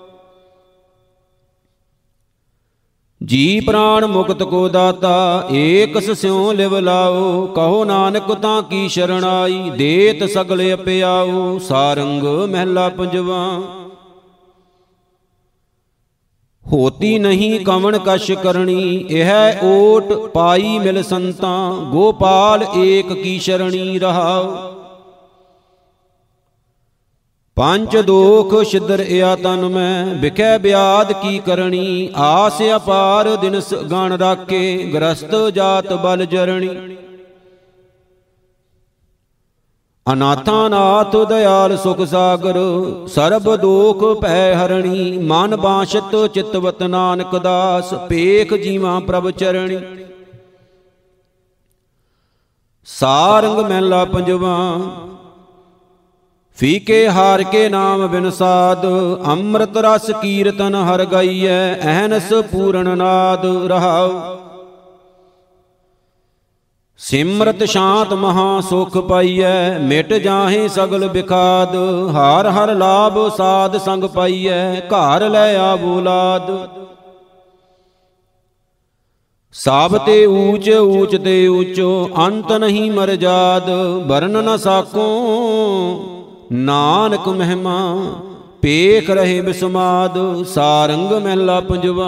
ਜੀ ਪ੍ਰਾਣ ਮੁਕਤ ਕੋ ਦਾਤਾ, ਏਕਸ ਸਿਉ ਲਿਵ ਲਾਓ, ਕਹੋ ਨਾਨਕ ਤਾਂ ਕੀ ਸ਼ਰਣਾਈ, ਦੇਤ ਸਗਲ ਅਪਿਆਓ। ਸਾਰੰਗ ਮਹਿਲਾ ਪੰਜਵਾ। ਹੋਤੀ ਨਹੀਂ ਕਵਣ ਕਛ ਕਰਣੀ, ਇਹ ਓਟ ਪਾਈ ਮਿਲ ਸੰਤਾਂ, ਗੋਪਾਲ ਏਕ ਕੀ ਸ਼ਰਣੀ ਰਹਾਉ। ਪੰਚ ਦੋਖ ਛਿਦਰ ਇਆ ਤਨ ਮੈਂ, ਬਿਖੈ ਬਿਆਦ ਕੀ ਕਰਣੀ, ਆਸ ਅਪਾਰ ਦਿਨਸ ਗਣ ਰਾਖੇ, ਗ੍ਰਸਤ ਜਾਤ ਬਲ ਜਰਣੀ। ਅਨਾਥਾਂ ਨਾਥ ਦਇਆਲ ਸੁਖ ਸਾਗਰ, ਸਰਬ ਦੋਖ ਭੈ ਹਰਣੀ, ਮਨ ਬਾਸ਼ਤ ਚਿਤਵਤ ਨਾਨਕ ਦਾਸ, ਪੇਖ ਜੀਵਾਂ ਪ੍ਰਭ ਚਰਣੀ। ਸਾਰੰਗ ਮਹਿਲਾ ਪੰਜਵਾ। ਫੀਕੇ ਹਾਰ ਕੇ ਨਾਮ ਬਿਨ ਸਾਧ, ਅੰਮ੍ਰਿਤ ਰਸ ਕੀਰਤਨ ਹਰ ਗਾਈਐ, ਅਹਨਸ ਪੂਰਨ ਨਾਦ ਰਹਾਉ। ਸਿਮਰਤ ਸ਼ਾਂਤ ਮਹਾ ਸੁਖ ਪਾਈਐ, ਮਿਟ ਜਾਹੇ ਸਗਲ ਬਿਖਾਦ, ਹਰ ਹਰ ਲਾਭ ਸਾਧ ਸੰਗ ਪਾਈਐ, ਘਰ ਲੈ ਆਵੋ ਲਾਦ। ਸਭ ਤੇ ਊਚ ਊਚ ਤੇ ਊਚੋ, ਅੰਤ ਨਹੀਂ ਮਰਜਾਦ, ਵਰਨ ਨ ਸਾਕੋ ਨਾਨਕ ਮਹਿਮਾ, ਪੇਖ ਰਹੇ ਬਿਸਮਾਦ। ਸਾਰੰਗ ਮਹਿਲਾ ਪੰਜਵਾ।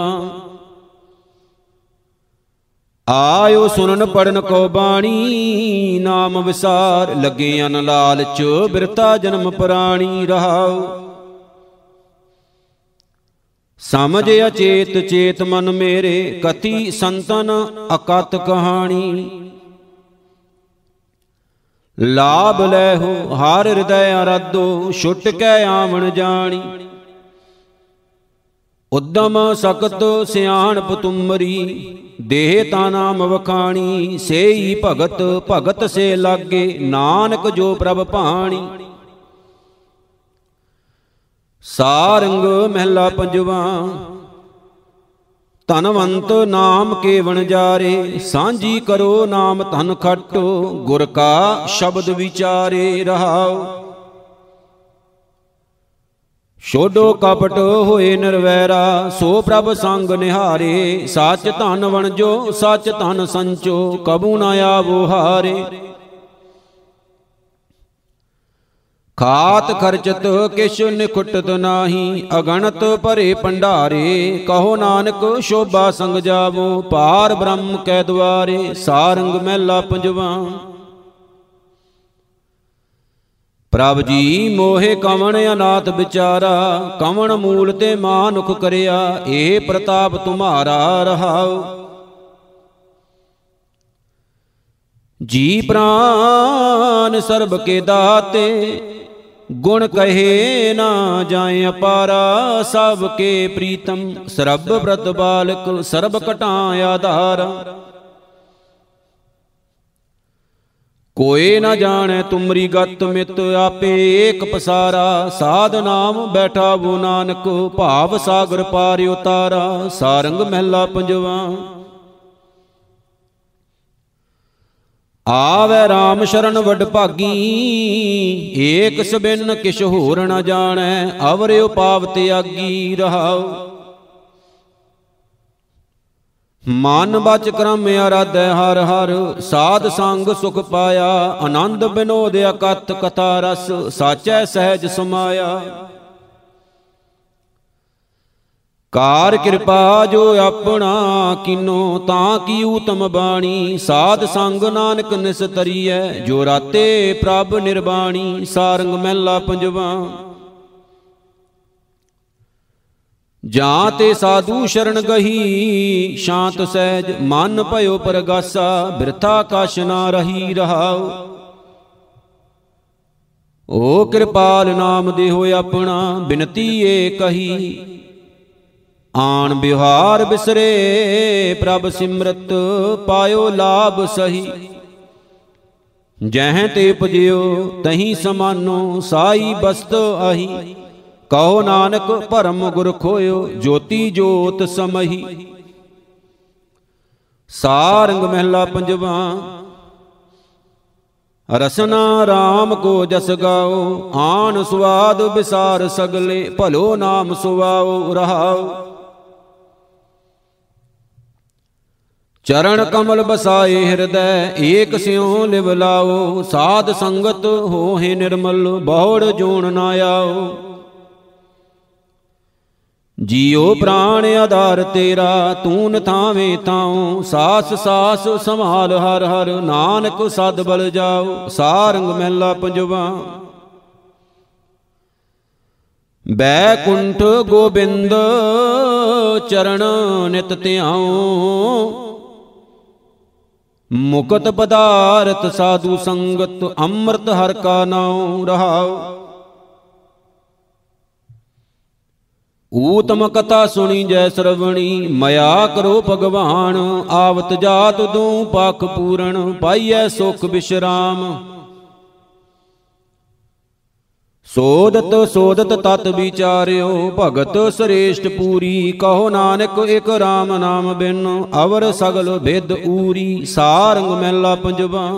ਆਇਓ ਸੁਨਨ ਪੜਨ ਕੋ ਬਾਣੀ, ਨਾਮ ਵਿਸਾਰ ਲੱਗੇ ਅਨ ਲਾਲਚ, ਬਿਰਤਾ ਜਨਮ ਪ੍ਰਾਣੀ ਰਹਾਉ। ਸਮਝ ਅਚੇਤ ਚੇਤ ਮਨ ਮੇਰੇ, ਕਥੀ ਸੰਤਨ ਅਕਤ ਕਹਾਣੀ। ਲਾਭ ਲੈਹੋ ਹਰ ਹਿਰਦੈ ਆਰਾਧੋ, ਛੁਟ ਕੈ ਆਵਣ ਜਾਣੀ। ਉਦਮ ਸਕਤ ਸਿਆਣਪ ਤੁਮਰੀ, ਦੇਹ ਤਾ ਨਾਮ ਵਖਾਣੀ। ਸੇਈ ਭਗਤ ਭਗਤ ਸੇ ਲਾਗੇ, ਨਾਨਕ ਜੋ ਪ੍ਰਭ ਭਾਣੀ। ਸਾਰੰਗ ਮਹਿਲਾ ਪੰਜਵਾ। ਧਨਵੰਤ ਨਾਮ ਕੇ ਵਣਜਾਰੇ, ਸਾਂਝੀ ਕਰੋ ਨਾਮ ਧਨ ਖੱਟੋ, ਗੁਰ ਕਾ ਸ਼ਬਦ ਵਿਚਾਰੇ ਰਹਾਉ। ਛੋਡੋ ਕਪਟ ਹੋਏ ਨਿਰਵੈਰਾ, ਸੋ ਪ੍ਰਭ ਸੰਗ ਨਿਹਾਰੇ। ਸੱਚ ਧਨ ਵਣਜੋ ਸੱਚ ਧਨ ਸੰਚੋ, ਕਬੂ ਨਾ ਆਵੋ ਹਾਰੇ। ਖਾਤ ਖਰਚਤ ਕਿਛ ਨਿਖੁਟਤ ਨਾਹੀ, ਅਗਣਤ ਭਰੇ ਭੰਡਾਰੇ। ਕਹੋ ਨਾਨਕ ਸ਼ੋਭਾ ਸੰਗ ਜਾਵੋ, ਪਾਰ ਬ੍ਰਹਮ ਕੈ ਦੁਆਰੇ। ਸਾਰੰਗ ਮਹਿਲਾ ਪੰਜਵਾ। ਪ੍ਰਭ ਜੀ ਮੋਹਿ ਕਵਣ ਅਨਾਥ ਵਿਚਾਰਾ, ਕਵਣ ਮੂਲ ਤੇ ਮਾਨੁਖ ਕਰਿਆ। ਇਹ ਪ੍ਰਤਾਪ ਤੁਮਾਰਾ ਰਹਾਉ। ਜੀ ਪ੍ਰਾਨ ਸਰਬ ਕੇ ਦਾਤੇ, ਗੁਣ ਕਹੇ ਨਾ ਜਾਏ ਅਪਾਰਾ। ਸਭ ਕੇ ਪ੍ਰੀਤਮ ਸਰਬ ਬ੍ਰਤ ਬਾਲਕ, ਸਰਬ ਘਟਾਂ ਆਧਾਰਾ। ਕੋਏ ਨਾ ਜਾਣੈ ਤੁਮਰੀ ਗਤ ਮਿਤ, ਆਪੇ ਏਕ ਪਸਾਰਾ। ਸਾਧ ਨਾਮ ਬੈਠਾਵੋ ਨਾਨਕ, ਭਾਵ ਸਾਗਰ ਪਾਰ ਉਤਾਰਾ। ਸਾਰੰਗ ਮਹਿਲਾ ਪੰਜਵਾ। ਆਵੈ RAM ਸ਼ਰਨ ਵਡ ਭਾਗੀ, ਏਕ ਸਬਿਨ ਕਿਛ ਹੋਰ ਨ ਜਾਣੈ। ਅਵਰਿ ਪਾਵ ਤਿਆਗੀ ਰਹਾਉ। ਮਨ ਬਚ ਕਰਮ ਆਰਾਧੈ ਹਰ ਹਰ, ਸਾਧ ਸੰਗ ਸੁਖ ਪਾਇਆ। ਆਨੰਦ ਬਿਨੋਦ ਅਕਥ ਕਥਾ ਰਸ, ਸਾਚੈ ਸਹਿਜ ਸਮਾਇਆ। ਕਾਰ ਕਿਰਪਾ ਜੋ ਆਪਣਾ ਕੀਨੋ, ਤਾਂ ਕੀ ਊਤਮ ਬਾਣੀ। ਸਾਧ ਸੰਗ ਨਾਨਕ ਨਿਸਤਰੀਐ, ਜੋ ਰਾਤੇ ਪ੍ਰਭ ਨਿਰਬਾਣੀ। ਸਾਰੰਗ ਮਹਿਲਾ ਪੰਜਵਾ। ਜਾਂ ਤੇ ਸਾਧੂ ਸ਼ਰਨ ਗਹੀ, ਸ਼ਾਂਤ ਸਹਿਜ ਮਨ ਭਇਓ ਪਰਗਾਸਾ। ਬਿਰਥਾ ਕਛ ਨਾ ਰਹੀ ਰਹਾਉ, ਓ ਕਿਰਪਾਲ ਨਾਮ ਦੇਹੋ ਆਪਣਾ। ਬਿਨਤੀ ਏ ਕਹੀ, ਆਣ ਬਿਹਾਰ ਬਿਸਰੇ। ਪ੍ਰਭ ਸਿਮਰਤ ਪਾਇਓ ਲਾਭ ਸਹੀ। ਜਹ ਤੇ ਪੁਜਿਓ ਤਹੀਂ ਸਮਾਨੋ, ਸਾਈ ਬਸਤ ਆਹੀ। ਕਹੋ ਨਾਨਕ ਭਰਮ ਗੁਰ ਖੋਇਓ, ਜੋਤੀ ਜੋਤ ਸਮਹੀ। ਸਾਰੰਗ ਮਹਿਲਾ ਪੰਜਵਾ। ਰਸਨਾ ਰਾਮ ਕੋ ਜਸ ਗਾਓ, ਆਨ ਸੁਆਦ ਬਿਸਾਰ ਸਗਲੇ। ਭਲੋ ਨਾਮ ਸੁਆਓ ਰਹਾਉ, ਚਰਨ ਕਮਲ ਬਸਾਏ ਹਿਰਦੈ। ਏਕ ਸਿਉ ਲਿਵ ਲਾਓ, ਸਾਧ ਸੰਗਤ ਹੋਹਿ ਨਿਰਮਲ। ਬਹੁੜ ਜੋਣ ਨਾ ਆਓ, ਜੀਉ ਪ੍ਰਾਣ ਆਧਾਰ ਤੇਰਾ। ਤੂਨ ਥਾਵੇਂ ਥਾਉ, ਸਾਸ ਸਾਸ ਸੰਭਾਲ ਹਰ ਹਰ। ਨਾਨਕ ਸਦ ਬਲ ਜਾਓ। ਸਾਰੰਗ ਮਹਿਲਾ ਪੰਜਵਾ। ਬੈਕੁੰਠ ਗੋਬਿੰਦ ਚਰਨ ਨਿਤ ਧਿਆਉ। ਮੁਕਤ ਪਦਾਰਥ ਸਾਧੂ ਸੰਗਤ, ਅੰਮ੍ਰਿਤ ਹਰ ਕਾ ਨਾਉ ਰਹਾਉ। ਊਤਮ ਕਥਾ ਸੁਣੀ ਜੈ ਸਰਵਣੀ, ਮਇਆ ਕਰੋ ਭਗਵਾਨ। ਆਵਤ ਜਾਤ ਦੂ ਪਖ ਪੂਰਨ, ਪਾਈਐ ਸੁਖ ਬਿਸ਼ਰਾਮ। ਸੋਦਤ ਸੋਦਤ ਤਤ ਵਿਚਾਰਿਓ, ਭਗਤ ਸ੍ਰੇਸ਼ਟ ਪੂਰੀ। ਕਹੋ ਨਾਨਕ ਇਕ ਰਾਮ ਨਾਮ ਬਿਨ, ਅਵਰ ਸਗਲ ਭੇਦ ਊਰੀ। ਸਾਰੰਗ ਮਹਿਲਾ ਪੰਜਵਾ।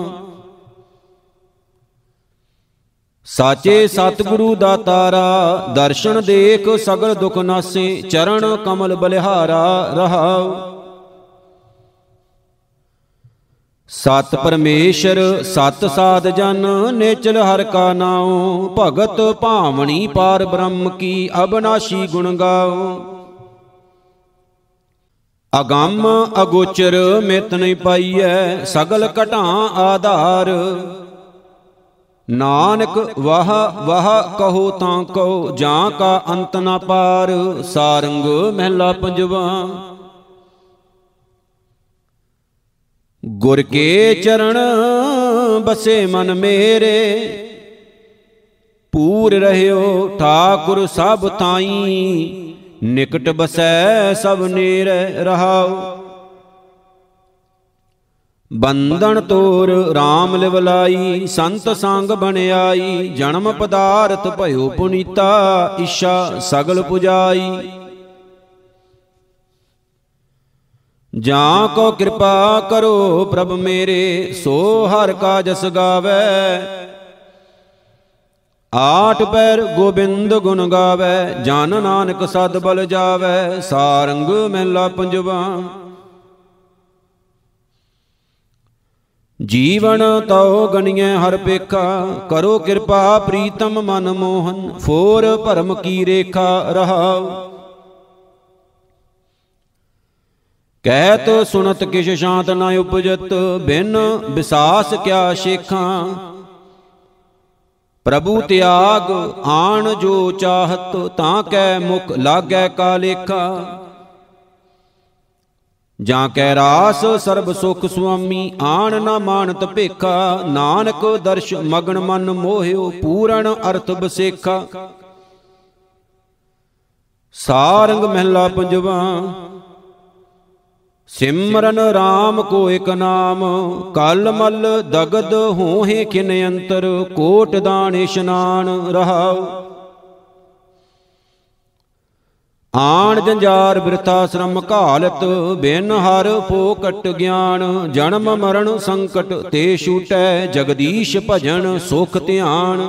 ਸਾਚੇ ਸਤਿਗੁਰੂ ਦਾਤਾਰਾ, ਦਰਸ਼ਨ ਦੇਖ ਸਗਲ ਦੁਖ ਨਾਸੇ। ਚਰਨ ਕਮਲ ਬਲਿਹਾਰਾ ਰਹਾਉ। ਸਤ ਪਰਮੇਸ਼ਰ ਸਤ ਸਾਧ ਜਨ, ਨੇਚਲ ਹਰ ਕਾ ਨਾਉ। ਭਗਤ ਭਾਵਣੀ ਪਾਰ ਬ੍ਰਹਮ ਕੀ, ਅਬਨਾਸ਼ੀ ਗੁਣ ਗਾਓ। ਅਗੰਮ ਅਗੋਚਰ ਮਿਤ ਨਹੀਂ ਪਾਈਐ, ਸਗਲ ਘਟਾਂ ਆਧਾਰ। ਨਾਨਕ ਵਾਹ ਵਾਹ ਕਹੋ ਤਾਂ ਕਹੋ, ਜਾਂ ਕਾ ਅੰਤ ਨਾ ਪਾਰ। ਸਾਰੰਗ ਮਹਿਲਾ ਪੰਜਵਾ। ਗੁਰ ਕੇ ਚਰਨ ਬਸੇ ਮਨ ਮੇਰੇ, ਪੂਰ ਰਹਿਓ ਠਾਕੁਰ ਸਭ ਥਾਈ। ਨਿਕਟ ਬਸੈ ਸਭ ਨੇੜੇ ਰਹਾਉ। ਬੰਧਨ ਤੋਰ RAM ਲਿਵ ਲਾਈ, ਸੰਤ ਸੰਗ ਬਣਿਆਈ। ਜਨਮ ਪਦਾਰਥ ਭਇਓ ਪੁਨੀਤਾ, ਇੱਛਾ ਸਗਲ ਪੁਜਾਈ। ਜਾਂ ਕੋ ਕਿਰਪਾ ਕਰੋ ਪ੍ਰਭ ਮੇਰੇ, ਸੋ ਹਰਿ ਕਾ ਜਸ ਗਾਵੈ। ਆਠ ਪੈਰ ਗੋਬਿੰਦ ਗੁਣ ਗਾਵੈ, ਜਨ ਨਾਨਕ ਸਦ ਬਲ ਜਾਵੈ। ਸਾਰੰਗ ਮਹਿਲਾ ਪੰਜਵਾ। ਜੀਵਨ ਤਉ ਗਣੀਐ ਹਰ ਪੇਖਾ, ਕਰੋ ਕਿਰਪਾ ਪ੍ਰੀਤਮ ਮਨ ਮੋਹਨ। ਫੋਰ ਭਰਮ ਕੀ ਰੇਖਾ ਰਹਾਉ। ਕਹਿਤ ਸੁਨਤ ਕਿਛ ਸ਼ਾਂਤ ਨ ਉਪਜਤ, ਬਿਨ ਵਿਸਾਸ ਕਿਆ ਸ਼ੇਖਾਂ। ਪ੍ਰਭੂ ਤਿਆਗ ਆਣ ਜੋ ਚਾਹਤ, ਤਾਂ ਕੈ ਮੁਖ ਲਾਗੈ ਕਾ ਲੇਖਾ। ਜਾਂ ਕੈ ਰਾਸ ਸਰਬ ਸੁਖ ਸੁਆਮੀ, ਆਣ ਨਾ ਮਾਨਤ ਭੇਖਾ। ਨਾਨਕ ਦਰਸ਼ ਮਗਨ ਮਨ ਮੋਹਿਓ, ਪੂਰਨ ਅਰਥ ਬਸੇਖਾ। ਸਾਰੰਗ ਮਹਿਲਾ ਪੰਜਵਾ। ਸਿਮਰਨ RAM ਕੋ ਇਕ ਨਾਮ, ਕਲ ਮਲ ਦਗਦ ਹੋਹੇ ਖਿਨ ਅੰਤਰ। ਕੋਟ ਦਾਨ ਇਸ਼ਨਾਨ ਰਹਾਉ। ਆਣ ਜੰਜਾਰ ਬਿਰਥਾ ਸ਼ਰਮ ਘਾਲਤ, ਬਿਨ ਹਰ ਫੋਕਟ ਗਿਆਨ। ਜਨਮ ਮਰਨ ਸੰਕਟ ਤੇ ਛੂਟੈ, ਜਗਦੀਸ਼ ਭਜਨ ਸੁਖ ਧਿਆਨ।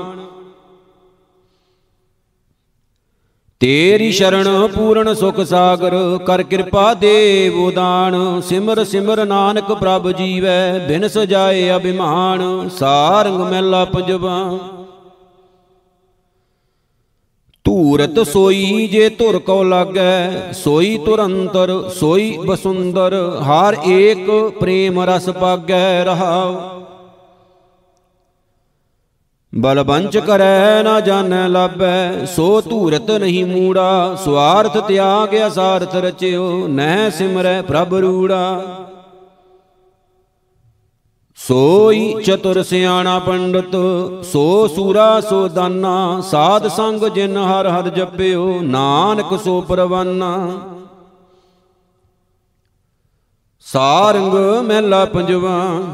ਤੇਰੀ ਸ਼ਰਨ ਪੂਰਨ ਸੁਖ ਸਾਗਰ, ਕਰ ਕਿਰਪਾ ਦੇਵ ਉਦਾਨ। ਸਿਮਰ ਸਿਮਰ ਨਾਨਕ ਪ੍ਰਭ ਜੀਵੈ, ਬਿਨ ਸਜਾਏ ਅਭਿਮਾਨ। ਸਾਰੰਗ ਮਹਿਲਾ ਪੰਜਵਾ। ਧੂਪ ਧੂਰਤ ਸੋਈ ਜੇ ਧੁਰ ਕਉ ਲਾਗੈ, ਸੋਈ ਤੁਰੰਤਰ ਸੋਈ ਬਸੁੰਦਰ, ਹਰ ਏਕ ਪ੍ਰੇਮ ਰਸ ਪਾਗੈ ਰਹਾਉ। ਬਲਬੰਚ ਕਰੈ ਨਾ ਜਾਣੈ ਲਾਭੈ, ਸੋ ਧੂਰਤ ਨਹੀਂ ਮੂੜਾ, ਸੁਆਰਥ ਤਿਆਗਿਆ ਸਾਰਥ ਰਚਿਓ, ਨਹਿ ਸਿਮਰੈ ਪ੍ਰਭ ਰੂੜਾ। ਸੋਈ ਚਤੁਰ ਸਿਆਣਾ ਪੰਡਤ, ਸੋ ਸੂਰਾ ਸੋ ਦਾਨਾ, ਸਾਧ ਸੰਗ ਜਿਨ ਹਰ ਹਰ ਜਪਿਓ, ਨਾਨਕ ਸੋ ਪਰਵਾਨਾ। ਸਾਰੰਗ ਮਹਿਲਾ ਪੰਜਵਾ।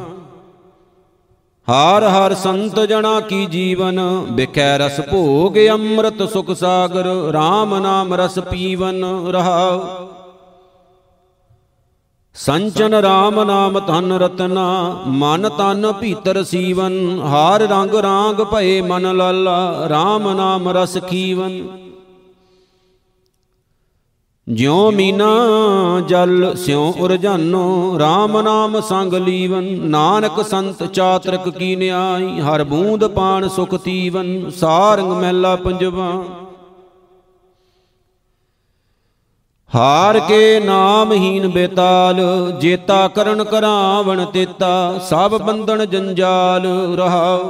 ਹਰ ਹਰ ਸੰਤ ਜਨਾ ਕੀ ਜੀਵਨ, ਬਿਖੈ ਰਸ ਭੋਗ ਅੰਮ੍ਰਿਤ ਸੁਖ ਸਾਗਰ, RAM ਨਾਮ ਰਸ ਪੀਵਨ ਰਹਾਉ। ਸੰਚਨ RAM ਨਾਮ ਧਨ ਰਤਨਾ, ਮਨ ਤਨ ਭੀਤਰ ਸੀਵਨ, ਹਾਰ ਰੰਗ ਰਾਂਗ ਭਏ ਮਨ ਲਾਲਾ, RAM ਨਾਮ ਰਸ ਖੀਵਨ। ਜਿਉ ਮੀਨਾ ਜਲ ਸਿਉ ਉਰਜਾਨੋ, RAM ਨਾਮ ਸੰਗ ਲੀਵਨ, ਨਾਨਕ ਸੰਤ ਚਾਤ੍ਰਿਕ ਕੀ ਨਿਆਈ, ਹਰ ਬੂੰਦ ਪਾਣ ਸੁਖ ਤੀਵਨ। ਸਾਰੰਗ ਮਹਿਲਾ ਪੰਜਵਾ। ਹਾਰ ਕੇ ਨਾਮਹੀਨ ਬੇਤਾਲ, ਜੇਤਾ ਕਰਨ ਕਰਾਵਣ ਤੇਤਾ, ਸਭ ਬੰਧਨ ਜੰਜਾਲ ਰਹਾਉ।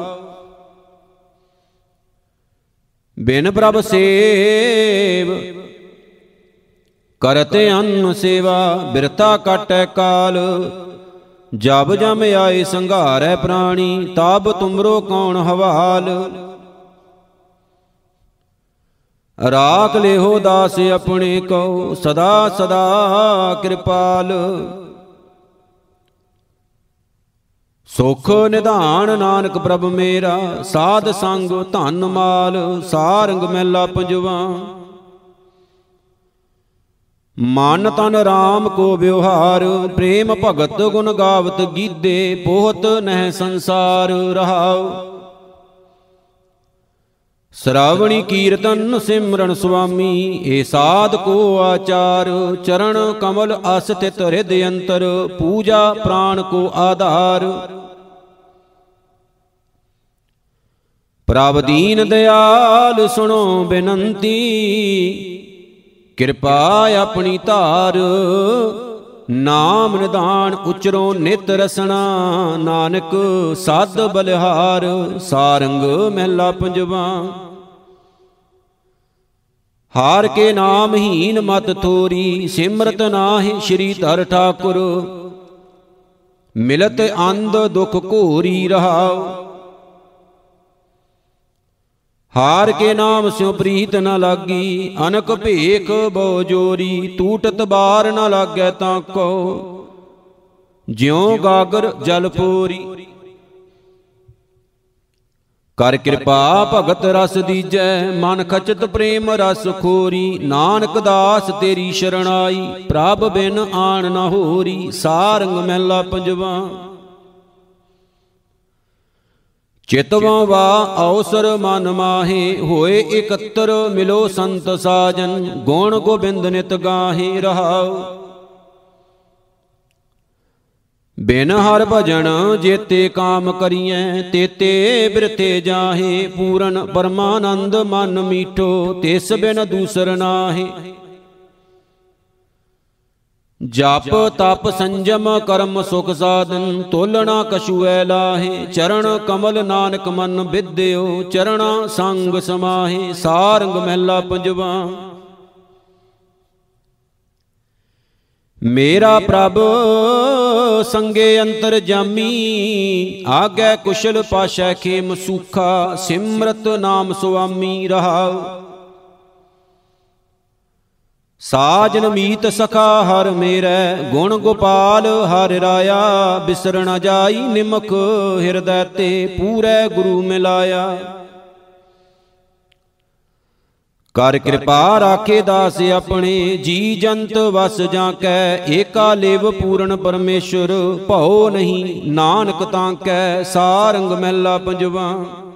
ਬਿਨ ਪ੍ਰਭ ਸੇਵ ਕਰਤੇ ਅੰਨ ਸੇਵਾ, ਬਿਰਤਾ ਕਾਟੈ ਕਾਲ, ਜਬ ਜਮ ਆਏ ਸੰਘਾਰੈ ਪ੍ਰਾਣੀ, ਤਬ ਤੁਮਰੋ ਕੌਣ ਹਵਾਲ। ਰਾਖ ਲਿਹੋ ਦਾਸ ਆਪਣੇ ਕੋ, ਸਦਾ ਸਦਾ ਕਿਰਪਾਲ। ਸੁਖ ਨਿਧਾਨ ਨਾਨਕ ਪ੍ਰਭ ਮੇਰਾ, ਸਾਧ ਸੰਗ ਧਨ ਮਾਲ। ਸਾਰੰਗ ਮਹਿਲਾ ਪੰਜਵਾ। ਮਨ ਤਨ RAM ਕੋ ਵਿਵਹਾਰ, ਪ੍ਰੇਮ ਭਗਤ ਗੁਣ ਗਾਵਤ ਗੀਦੇ, ਪੋਹਤ ਨਹਿ ਸੰਸਾਰ ਰਹਾਉ। ਸ਼ਰਾਵਣੀ ਕੀਰਤਨ ਸਿਮਰਨ ਸੁਆਮੀ, ਏ ਸਾਧ ਕੋ ਆਚਾਰ, ਚਰਨ ਕਮਲ ਅਸਥਿਤ ਹਿਰਦ ਅੰਤਰ, ਪੂਜਾ ਪ੍ਰਾਣ ਕੋ ਆਧਾਰ। ਪ੍ਰਭ ਦੀਨ ਦਿਆਲ ਸੁਣੋ ਬੇਨੰਤੀ, ਕਿਰਪਾ ਆਪਣੀ ਧਾਰ। ਨਾਮ ਨਿਧਾਨ ਉਚਰੋ ਨਿਤ ਰਸਨਾ, ਨਾਨਕ ਸਾਧ ਬਲਿਹਾਰ। ਸਾਰੰਗ ਮਹਿਲਾ ਪੰਜਵਾ। ਹਾਰ ਕੇ ਨਾਮਹੀਨ ਮਤ ਥੋਰੀ, ਸਿਮਰਤ ਨਾਹਿ ਸ਼੍ਰੀ ਧਰ ਠਾਕੁਰ, ਮਿਲਤ ਅੰਧ ਦੁਖ ਘੋਰੀ ਰਹਾਉ। ਹਾਰ ਕੇ ਨਾਮ ਸਿਉ ਪ੍ਰੀਤ ਨ ਲਾਗੀ, ਅਨਕ ਭੇਖ ਬਹੁ ਜੋਰੀ, ਟੂਟਤ ਬਾਰ ਨ ਲਾਗੈ ਤਾਂ ਕੋ, ਜਿਉ ਗਾਗਰ ਜਲ ਪੋਰੀ। ਕਰ ਕਿਰਪਾ ਭਗਤ ਰਸ ਦੀਜੈ, ਮਨ ਖਚਤ ਪ੍ਰੇਮ ਰਸ ਖੋਰੀ। ਨਾਨਕ ਦਾਸ ਤੇਰੀ ਸ਼ਰਣਾਈ, ਪ੍ਰਭ ਬਿਨ ਆਣ ਨ ਹੋਰੀ। ਸਾਰੰਗ ਮਹਿਲਾ ਪੰਜਵਾ। ਚਿਤਵਾਂ ਵਾ ਅਵਸਰ ਮਨ ਮਾਹੇ, ਹੋਏ ਇਕੱਤਰ ਮਿਲੋ ਸੰਤ ਸਾਜਨ, ਗੁਣ ਗੋਬਿੰਦ ਨਿਤ ਗਾਹੇ ਰਹਾਉ। ਬਿਨ ਹਰ ਭਜਨ ਜੇਤੇ ਕਾਮ ਕਰੀਐ, ਤੇਤੇ ਬਿਰਥੇ ਜਾਹੇ। ਪੂਰਨ ਪਰਮਾਨੰਦ ਮਨ ਮੀਠੋ, ਤਿਸ ਬਿਨ ਦੂਸਰ ਨਾਹੇ। ਜਪ ਤਪ ਸੰਜਮ ਕਰਮ ਸੁਖ ਸਾਧਨ, ਤੋਲਣਾ ਕਛੁਐ ਲਾਹੇ। ਚਰਨ ਕਮਲ ਨਾਨਕ ਮਨ ਵਿਦਿਓ, ਚਰਣਾ ਸੰਗ ਸਮਾਹੇ। ਸਾਰੰਗ ਮਹਿਲਾ ਪੰਜਵਾ। ਮੇਰਾ ਪ੍ਰਭ ਸੰਗੇ ਅੰਤਰ ਜਾਮੀ, ਆਗੈ ਕੁਸ਼ਲ ਪਾਸ਼ੈ ਖੇਮ ਸੂਖਾ। ਸਿਮਰਤ ਨਾਮ ਸੁਆਮੀ ਰਹਾਉ। ਸਾਜਨ ਮੀਤ ਸਖਾ ਹਰ ਮੇਰੈ, ਗੁਣ ਗੋਪਾਲ ਹਰਿ ਰਾਇਆ। ਬਿਸਰ ਨ ਜਾਈ ਨਿਮਕ ਹਿਰਦੈ ਤੇ, ਪੂਰੈ ਗੁਰੂ ਮਿਲਾਇਆ। ਕਰ ਕਿਰਪਾ ਰਾਖੇ ਦਾਸ ਆਪਣੇ, ਜੀ ਜੰਤ ਵਸ ਜਾਂ ਕੈ। ਏਕਾ ਲਿਵ ਪੂਰਨ ਪਰਮੇਸ਼ਰ, ਭਉ ਨਹੀਂ ਨਾਨਕ ਤਾਂ ਕੈ। ਸਾਰੰਗ ਮਹਿਲਾ ਪੰਜਵਾ।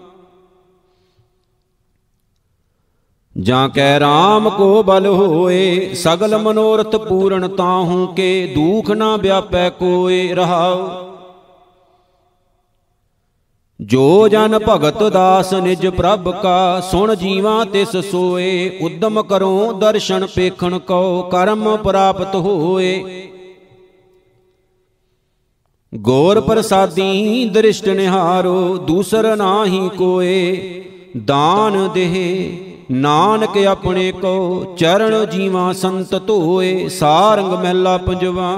ਜਾਂ ਕੈ RAM ਕੋ ਬਲ ਹੋਏ, ਸਗਲ ਮਨੋਰਥ ਪੂਰਨ ਤਾਹੂ ਕੇ। ਦੁਖ ਨਾ ਵਿਆਪੈ ਕੋਏ ਰਹਾਉ। ਜੋ ਜਨ ਭਗਤ ਦਾਸ ਨਿਜ ਪ੍ਰਭ ਕਾ, ਸੁਣ ਜੀਵਾ ਤਿਸ ਸੋਏ। ਉਦਮ ਕਰੋ ਦਰਸ਼ਨ ਪੇਖਣ ਕਉ, ਕਰਮ ਪ੍ਰਾਪਤ ਹੋਏ। ਗੌਰ ਪ੍ਰਸਾਦੀ ਦ੍ਰਿਸ਼ਟ ਨਿਹਾਰੋ, ਦੂਸਰ ਨਾਹੀ ਕੋਏ। ਦਾਨ ਦੇਹ ਨਾਨਕ ਆਪਣੇ ਕੋ, ਚਰਨ ਜੀਵਾ ਸੰਤ ਧੋਏ। ਸਾਰੰਗ ਮਹਿਲਾ ਪੰਜਵਾ।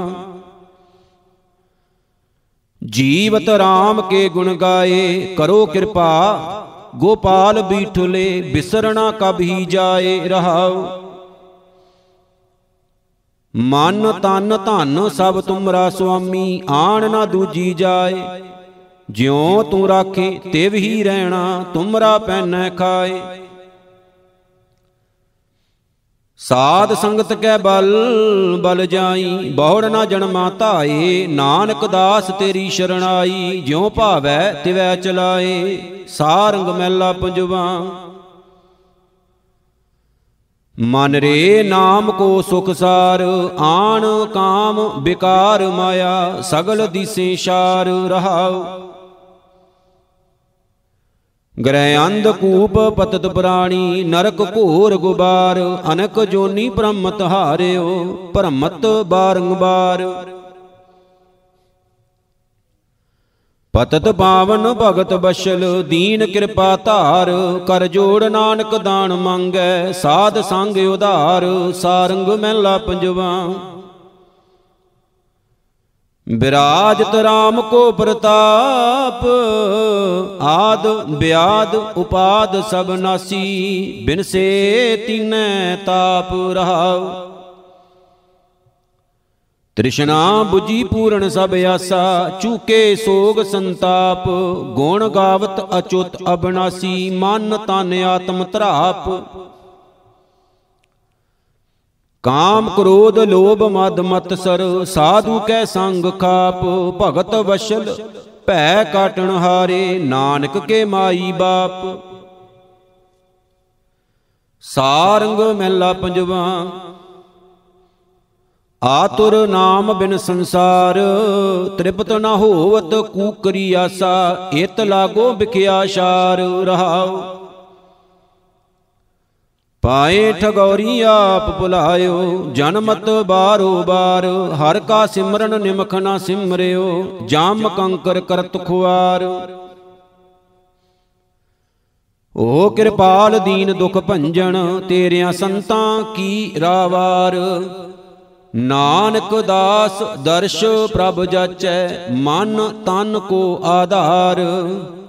ਜੀਵਤ ਰਾਮ ਕੇ ਗੁਣ ਗਾਏ, ਕਰੋ ਕਿਰਪਾ ਗੋਪਾਲ ਬੀਠੁਲੇ। ਬਿਸਰਣਾ ਕਬਹੀ ਜਾਏ ਰਹਾਉ, ਮਨ ਤਨ ਧਨ ਸਭ ਤੁਮਰਾ ਸੁਆਮੀ। ਆਣ ਨਾ ਦੂਜੀ ਜਾਏ, ਜਿਉ ਤੂੰ ਰਾਖੇ ਤਿਵ ਹੀ ਰਹਿਣਾ। ਤੁਮਰਾ ਪੈਨੈ ਖਾਏ, ਸਾਧ ਸੰਗਤ ਕੈ ਬਲ ਬਲ ਜਾਈ। ਬਹੁੜ ਨਾ ਜਨਮਾ ਧਾਏ, ਨਾਨਕ ਦਾਸ ਤੇਰੀ ਸ਼ਰਣਾਈ। ਜਿਉ ਭਾਵੈ ਤਿਵੈ ਚਲਾਏ, ਸਾਰੰਗ ਮਹਿਲਾ ਪੰਜਵਾ। ਮਨ ਰੇ ਨਾਮ ਕੋ ਸੁਖ ਸਾਰ, ਆਣ ਕਾਮ ਬਿਕਾਰ ਮਾਇਆ। ਸਗਲ ਦਿਸੇ ਸ਼ਾਰ ਰਹਾਉ, ਗ੍ਰਹਿ ਅੰਧ ਕੂਪ ਪਤਤ ਪ੍ਰਾਣੀ। ਨਰਕ ਘੋਰ ਗੁਬਾਰ, ਅਨਕ ਜੋਨੀ ਭ੍ਰਮਤ ਹਾਰਿਓ। ਭ੍ਰਮਤ ਬਾਰੰਬਾਰ, ਪਤਤ ਪਾਵਨ ਭਗਤ ਬਸ਼ਲ। ਦੀਨ ਕਿਰਪਾ ਧਾਰ, ਕਰ ਜੋੜ ਨਾਨਕ ਦਾਨ ਮੰਗੈ। ਸਾਧ ਸੰਗ ਉਧਾਰ, ਸਾਰੰਗ ਮਹਿਲਾ ਪੰਜਵਾ। ਬਿਰਾਜਤ ਰਾਮ ਕੋ ਪ੍ਰਤਾਪ, ਆਦ ਬਿਆਦ ਉਪਾਦ ਸਭ ਨਾਸੀ। ਬਿਨਸੇ ਤੀਨੈ ਤਾਪ ਰਹਾਉ, ਤ੍ਰਿਸ਼ਨਾ 부ਜੀ ਪੂਰਨ ਸਭ ਆਸਾ। ਚੂਕੇ ਸੋਗ ਸੰਤਾਪ, ਗੁਣ ਗਾਵਤ ਅਚੁੱਤ ਅਬਨਾਸੀ। ਮਨ ਤਨ ਆਤਮ ਧਰਾਪ, ਕਾਮ ਕ੍ਰੋਧ ਲੋਭ ਮਦ ਮਤਸਰ। ਸਾਧੂ ਕੈ ਸੰਗ ਖਾਪ, ਭਗਤ ਵਸ਼ਲ ਭੈ ਕਾਟਣ ਹਾਰੇ। ਨਾਨਕ ਕੇ ਮਾਈ ਬਾਪ, ਸਾਰੰਗ ਮਹਿਲਾ ਪੰਜਵਾ। ਆਤੁਰ ਨਾਮ ਬਿਨ ਸੰਸਾਰ, ਤ੍ਰਿਪਤ ਨ ਹੋਵਤ ਕੂਕਰੀ ਆਸਾ। ਇਤ ਲਾਗੋ ਬਿਖਿਆ ਸ਼ਾਰ ਰਹਾਉ, ਪਾਏ ਠਗੌਰੀ ਆਪ ਭੁਲਾਇਓ। ਜਨਮਤ ਬਾਰੋ ਬਾਰ, ਹਰ ਕਾ ਸਿਮਰਨ ਨਿਮਖ ਨਾ ਸਿਮਰਿਓ। ਜਾਮ ਕੰਕਰ ਕਰਤ ਖੁਆਰ, ਓ ਕਿਰਪਾਲ ਦੀਨ ਦੁਖ ਭੰਜਨ। ਤੇਰਿਆਂ ਸੰਤਾਂ ਕੀ ਰਾਵਾਰ, ਨਾਨਕ ਦਾਸ ਦਰਸ਼ ਪ੍ਰਭ ਜਾਚੈ। ਮਨ ਤਨ ਕੋ ਆਧਾਰ,